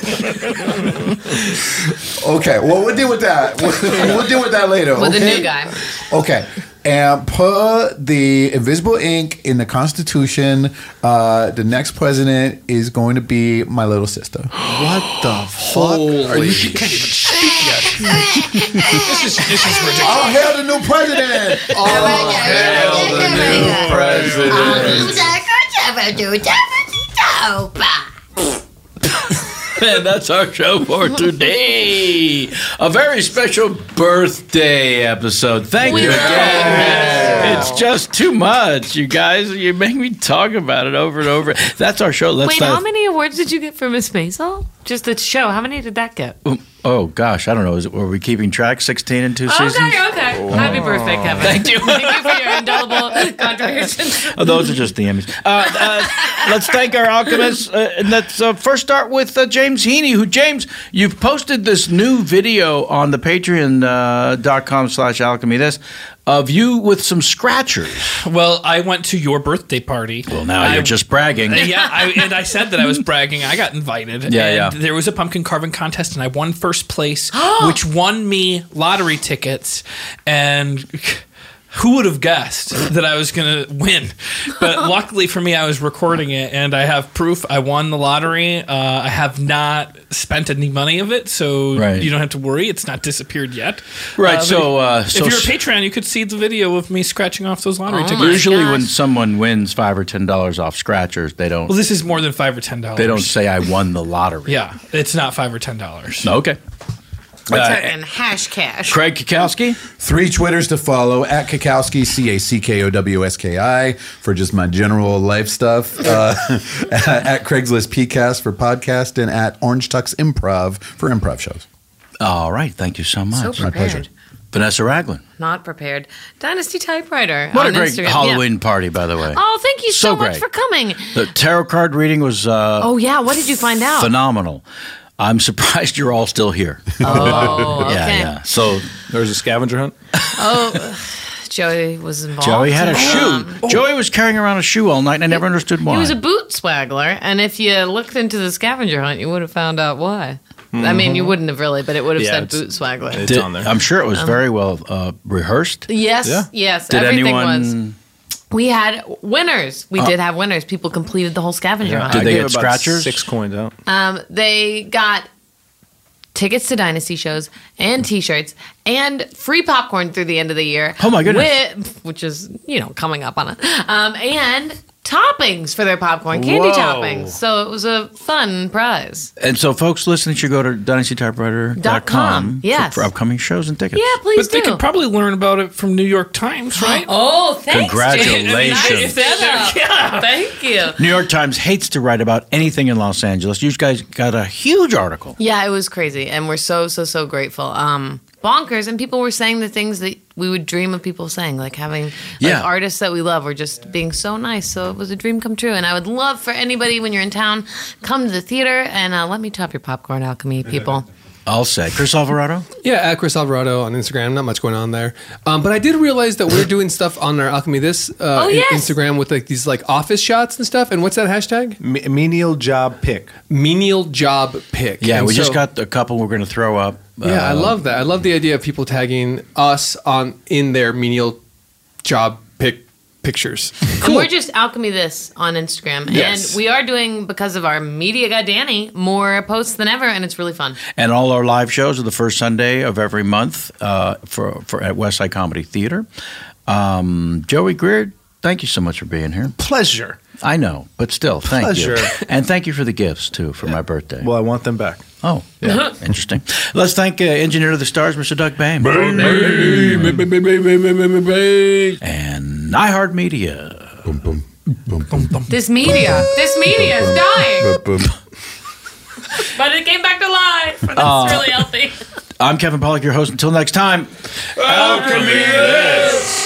Okay, well we'll deal with that. We'll, we'll deal with that later. With okay? the new guy. Okay. And put the invisible ink in the Constitution. Uh, the next president is going to be my little sister. What the fuck? Are you? You can't even speak yet. this is this is ridiculous. I'll hail the new president. Oh, hell, the new president. And that's our show for today. A very special birthday episode. Thank you again. It's just too much, you guys. You make me talk about it over and over. That's our show. Let's Wait, not- how many awards did you get for Miss Maisel? Just the show. How many did that get? Oh gosh, I don't know. Is it, were we keeping track? Sixteen in two seasons. Okay, okay. Happy birthday, Kevin. Thank you. Thank you for your indelible contributions. Oh, those are just the Emmys. Uh, uh, let's thank our alchemists. Uh, and let's uh, first start with uh, James Heaney, who, James, you've posted this new video on the patreon dot com slash alchemy this of you with some scratchers. Well, I went to your birthday party. Well, now I, you're just bragging. Yeah, I, and I said that I was bragging. I got invited. Yeah, and yeah. There was a pumpkin carving contest, and I won first place, which won me lottery tickets. And who would have guessed that I was going to win? But luckily for me, I was recording it, and I have proof I won the lottery. Uh, I have not spent any money of it, so Right. you don't have to worry. It's not disappeared yet. Right, Uh, so, uh, if so you're a s- Patreon, you could see the video of me scratching off those lottery Oh tickets. my Usually, gosh. when someone wins five or ten dollars off scratchers, they don't. Well, this is more than five or ten dollars. They don't say I won the lottery. Yeah, it's not five or ten dollars. No, okay. We're Uh, talking hash cash. Craig Kikowski. Three Twitters to follow at Kikowski, C A C K O W S K I, for just my general life stuff. Uh, at Craigslist PCast for podcast, and at Orange Tux Improv for improv shows. All right, thank you so much. So prepared. Vanessa Ragland. Not prepared. Dynasty Typewriter. What on a great Instagram. Halloween Yeah. party, by the way. Oh, thank you so, So much great. for coming. The tarot card reading was uh, Oh, yeah. What did you find out? phenomenal. I'm surprised you're all still here. Oh, okay. Yeah, yeah. So There's a scavenger hunt. Oh, Joey was involved. Joey had a shoe. Um, Joey was carrying around a shoe all night, and I never understood why. He was a boot swaggler, and if you looked into the scavenger hunt, you would have found out why. I mean, you wouldn't have really, but it would have Yeah, said it's- boot swaggler. it's Did- on there. I'm sure it was Um, very well uh, rehearsed. Yes, yes. Did everything anyone? was. We had winners. We Uh, did have winners. People completed the whole scavenger hunt. Did they gave get about scratchers? Six coins out. Um, they got tickets to Dynasty shows and T-shirts and free popcorn through the end of the year. Oh, my goodness. With, which is, you know, coming up on it. Um, and toppings for their popcorn, candy Whoa. toppings. So it was a fun prize. And so, folks listening should go to dynasty typewriter dot com Yes. for, for upcoming shows and tickets. Yeah, please But they do. could probably learn about it from New York Times, right? Oh, thanks, Congratulations. Jane. Nice setup. Yeah. Thank you. New York Times hates to write about anything in Los Angeles. You guys got a huge article. Yeah, it was crazy, and we're so so so grateful. Um, bonkers, and people were saying the things that we would dream of people saying, like having like Yeah. artists that we love were just being so nice. So it was a dream come true, and I would love for anybody when you're in town, come to the theater and uh, let me top your popcorn, Alchemy people. I'll say. Chris Alvarado? Yeah, at Chris Alvarado on Instagram. Not much going on there. Um, but I did realize that we're doing stuff on our Alchemy This uh, Oh, in- yes. Instagram with like these like office shots and stuff. And what's that hashtag? M- menial job pick. Menial job pick. Yeah, And we just so- got a couple we're going to throw up. Yeah, I Uh, love that. I love the idea of people tagging us on in their menial job pick pictures. And we're just Alchemy This on Instagram, Yes. and we are doing, because of our media guy Danny, more posts than ever, and it's really fun. And all our live shows are the first Sunday of every month uh, for, for at Westside Comedy Theater. Um, Joey Greer, thank you so much for being here. Pleasure. I know, but still, thank Pleasure. you. And thank you for the gifts, too, for my birthday. Well, I want them back. Oh, yeah. Interesting. Let's thank uh, Engineer of the Stars, Mister Doug Bain. And iHeartMedia. This media, this media is dying, but it came back to life, and it's Uh, really healthy. I'm Kevin Pollak, your host. Until next time. Alchemy This.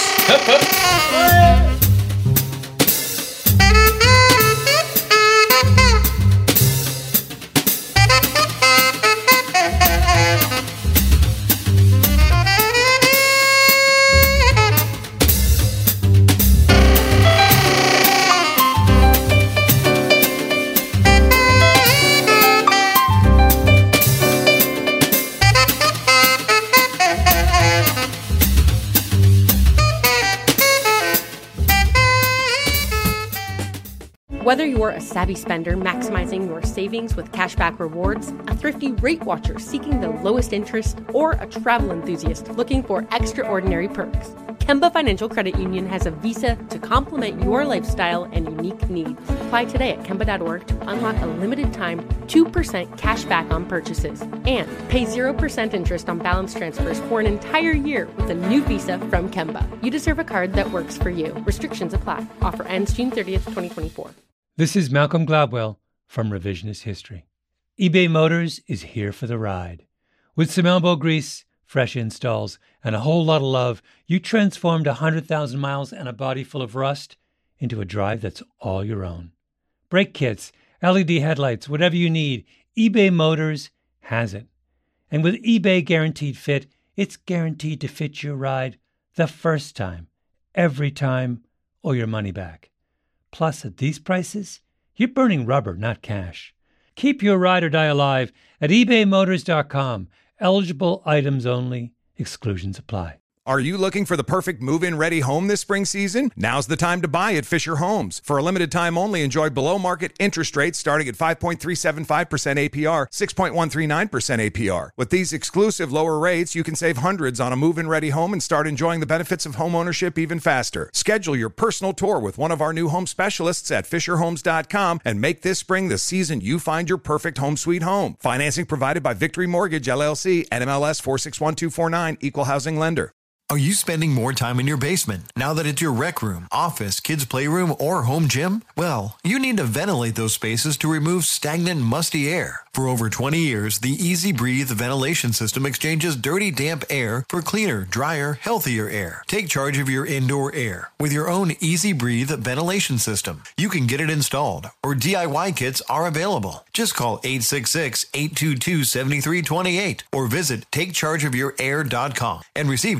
Whether you're a savvy spender maximizing your savings with cashback rewards, a thrifty rate watcher seeking the lowest interest, or a travel enthusiast looking for extraordinary perks, Kemba Financial Credit Union has a visa to complement your lifestyle and unique needs. Apply today at Kemba dot org to unlock a limited time two percent cash back on purchases and pay zero percent interest on balance transfers for an entire year with a new visa from Kemba. You deserve a card that works for you. Restrictions apply. Offer ends June thirtieth, twenty twenty-four. This is Malcolm Gladwell from Revisionist History. eBay Motors is here for the ride. With some elbow grease, fresh installs, and a whole lot of love, you transformed one hundred thousand miles and a body full of rust into a drive that's all your own. Brake kits, L E D headlights, whatever you need, eBay Motors has it. And with eBay Guaranteed Fit, it's guaranteed to fit your ride the first time, every time, or your money back. Plus, at these prices, you're burning rubber, not cash. Keep your ride or die alive at ebay motors dot com. Eligible items only. Exclusions apply. Are you looking for the perfect move-in ready home this spring season? Now's the time to buy at Fisher Homes. For a limited time only, enjoy below-market interest rates starting at five point three seven five percent A P R, six point one three nine percent A P R. With these exclusive lower rates, you can save hundreds on a move-in ready home and start enjoying the benefits of home ownership even faster. Schedule your personal tour with one of our new home specialists at fisher homes dot com and make this spring the season you find your perfect home sweet home. Financing provided by Victory Mortgage, L L C, N M L S four six one two four nine, Equal Housing Lender. Are you spending more time in your basement now that it's your rec room, office, kids' playroom, or home gym? Well, you need to ventilate those spaces to remove stagnant, musty air. For over twenty years, the Easy Breathe ventilation system exchanges dirty, damp air for cleaner, drier, healthier air. Take charge of your indoor air with your own Easy Breathe ventilation system. You can get it installed, or D I Y kits are available. Just call eight six six, eight two two, seven three two eight or visit take charge of your air dot com and receive twenty percent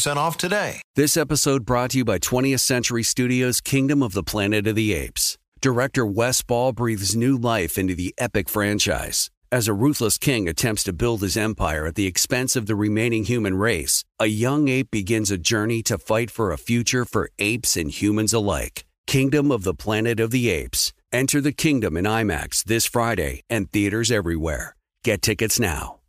percent off today. This episode brought to you by twentieth Century Studios' Kingdom of the Planet of the Apes. Director Wes Ball breathes new life into the epic franchise. As a ruthless king attempts to build his empire at the expense of the remaining human race, a young ape begins a journey to fight for a future for apes and humans alike. Kingdom of the Planet of the Apes. Enter the kingdom in IMAX this Friday and theaters everywhere. Get tickets now.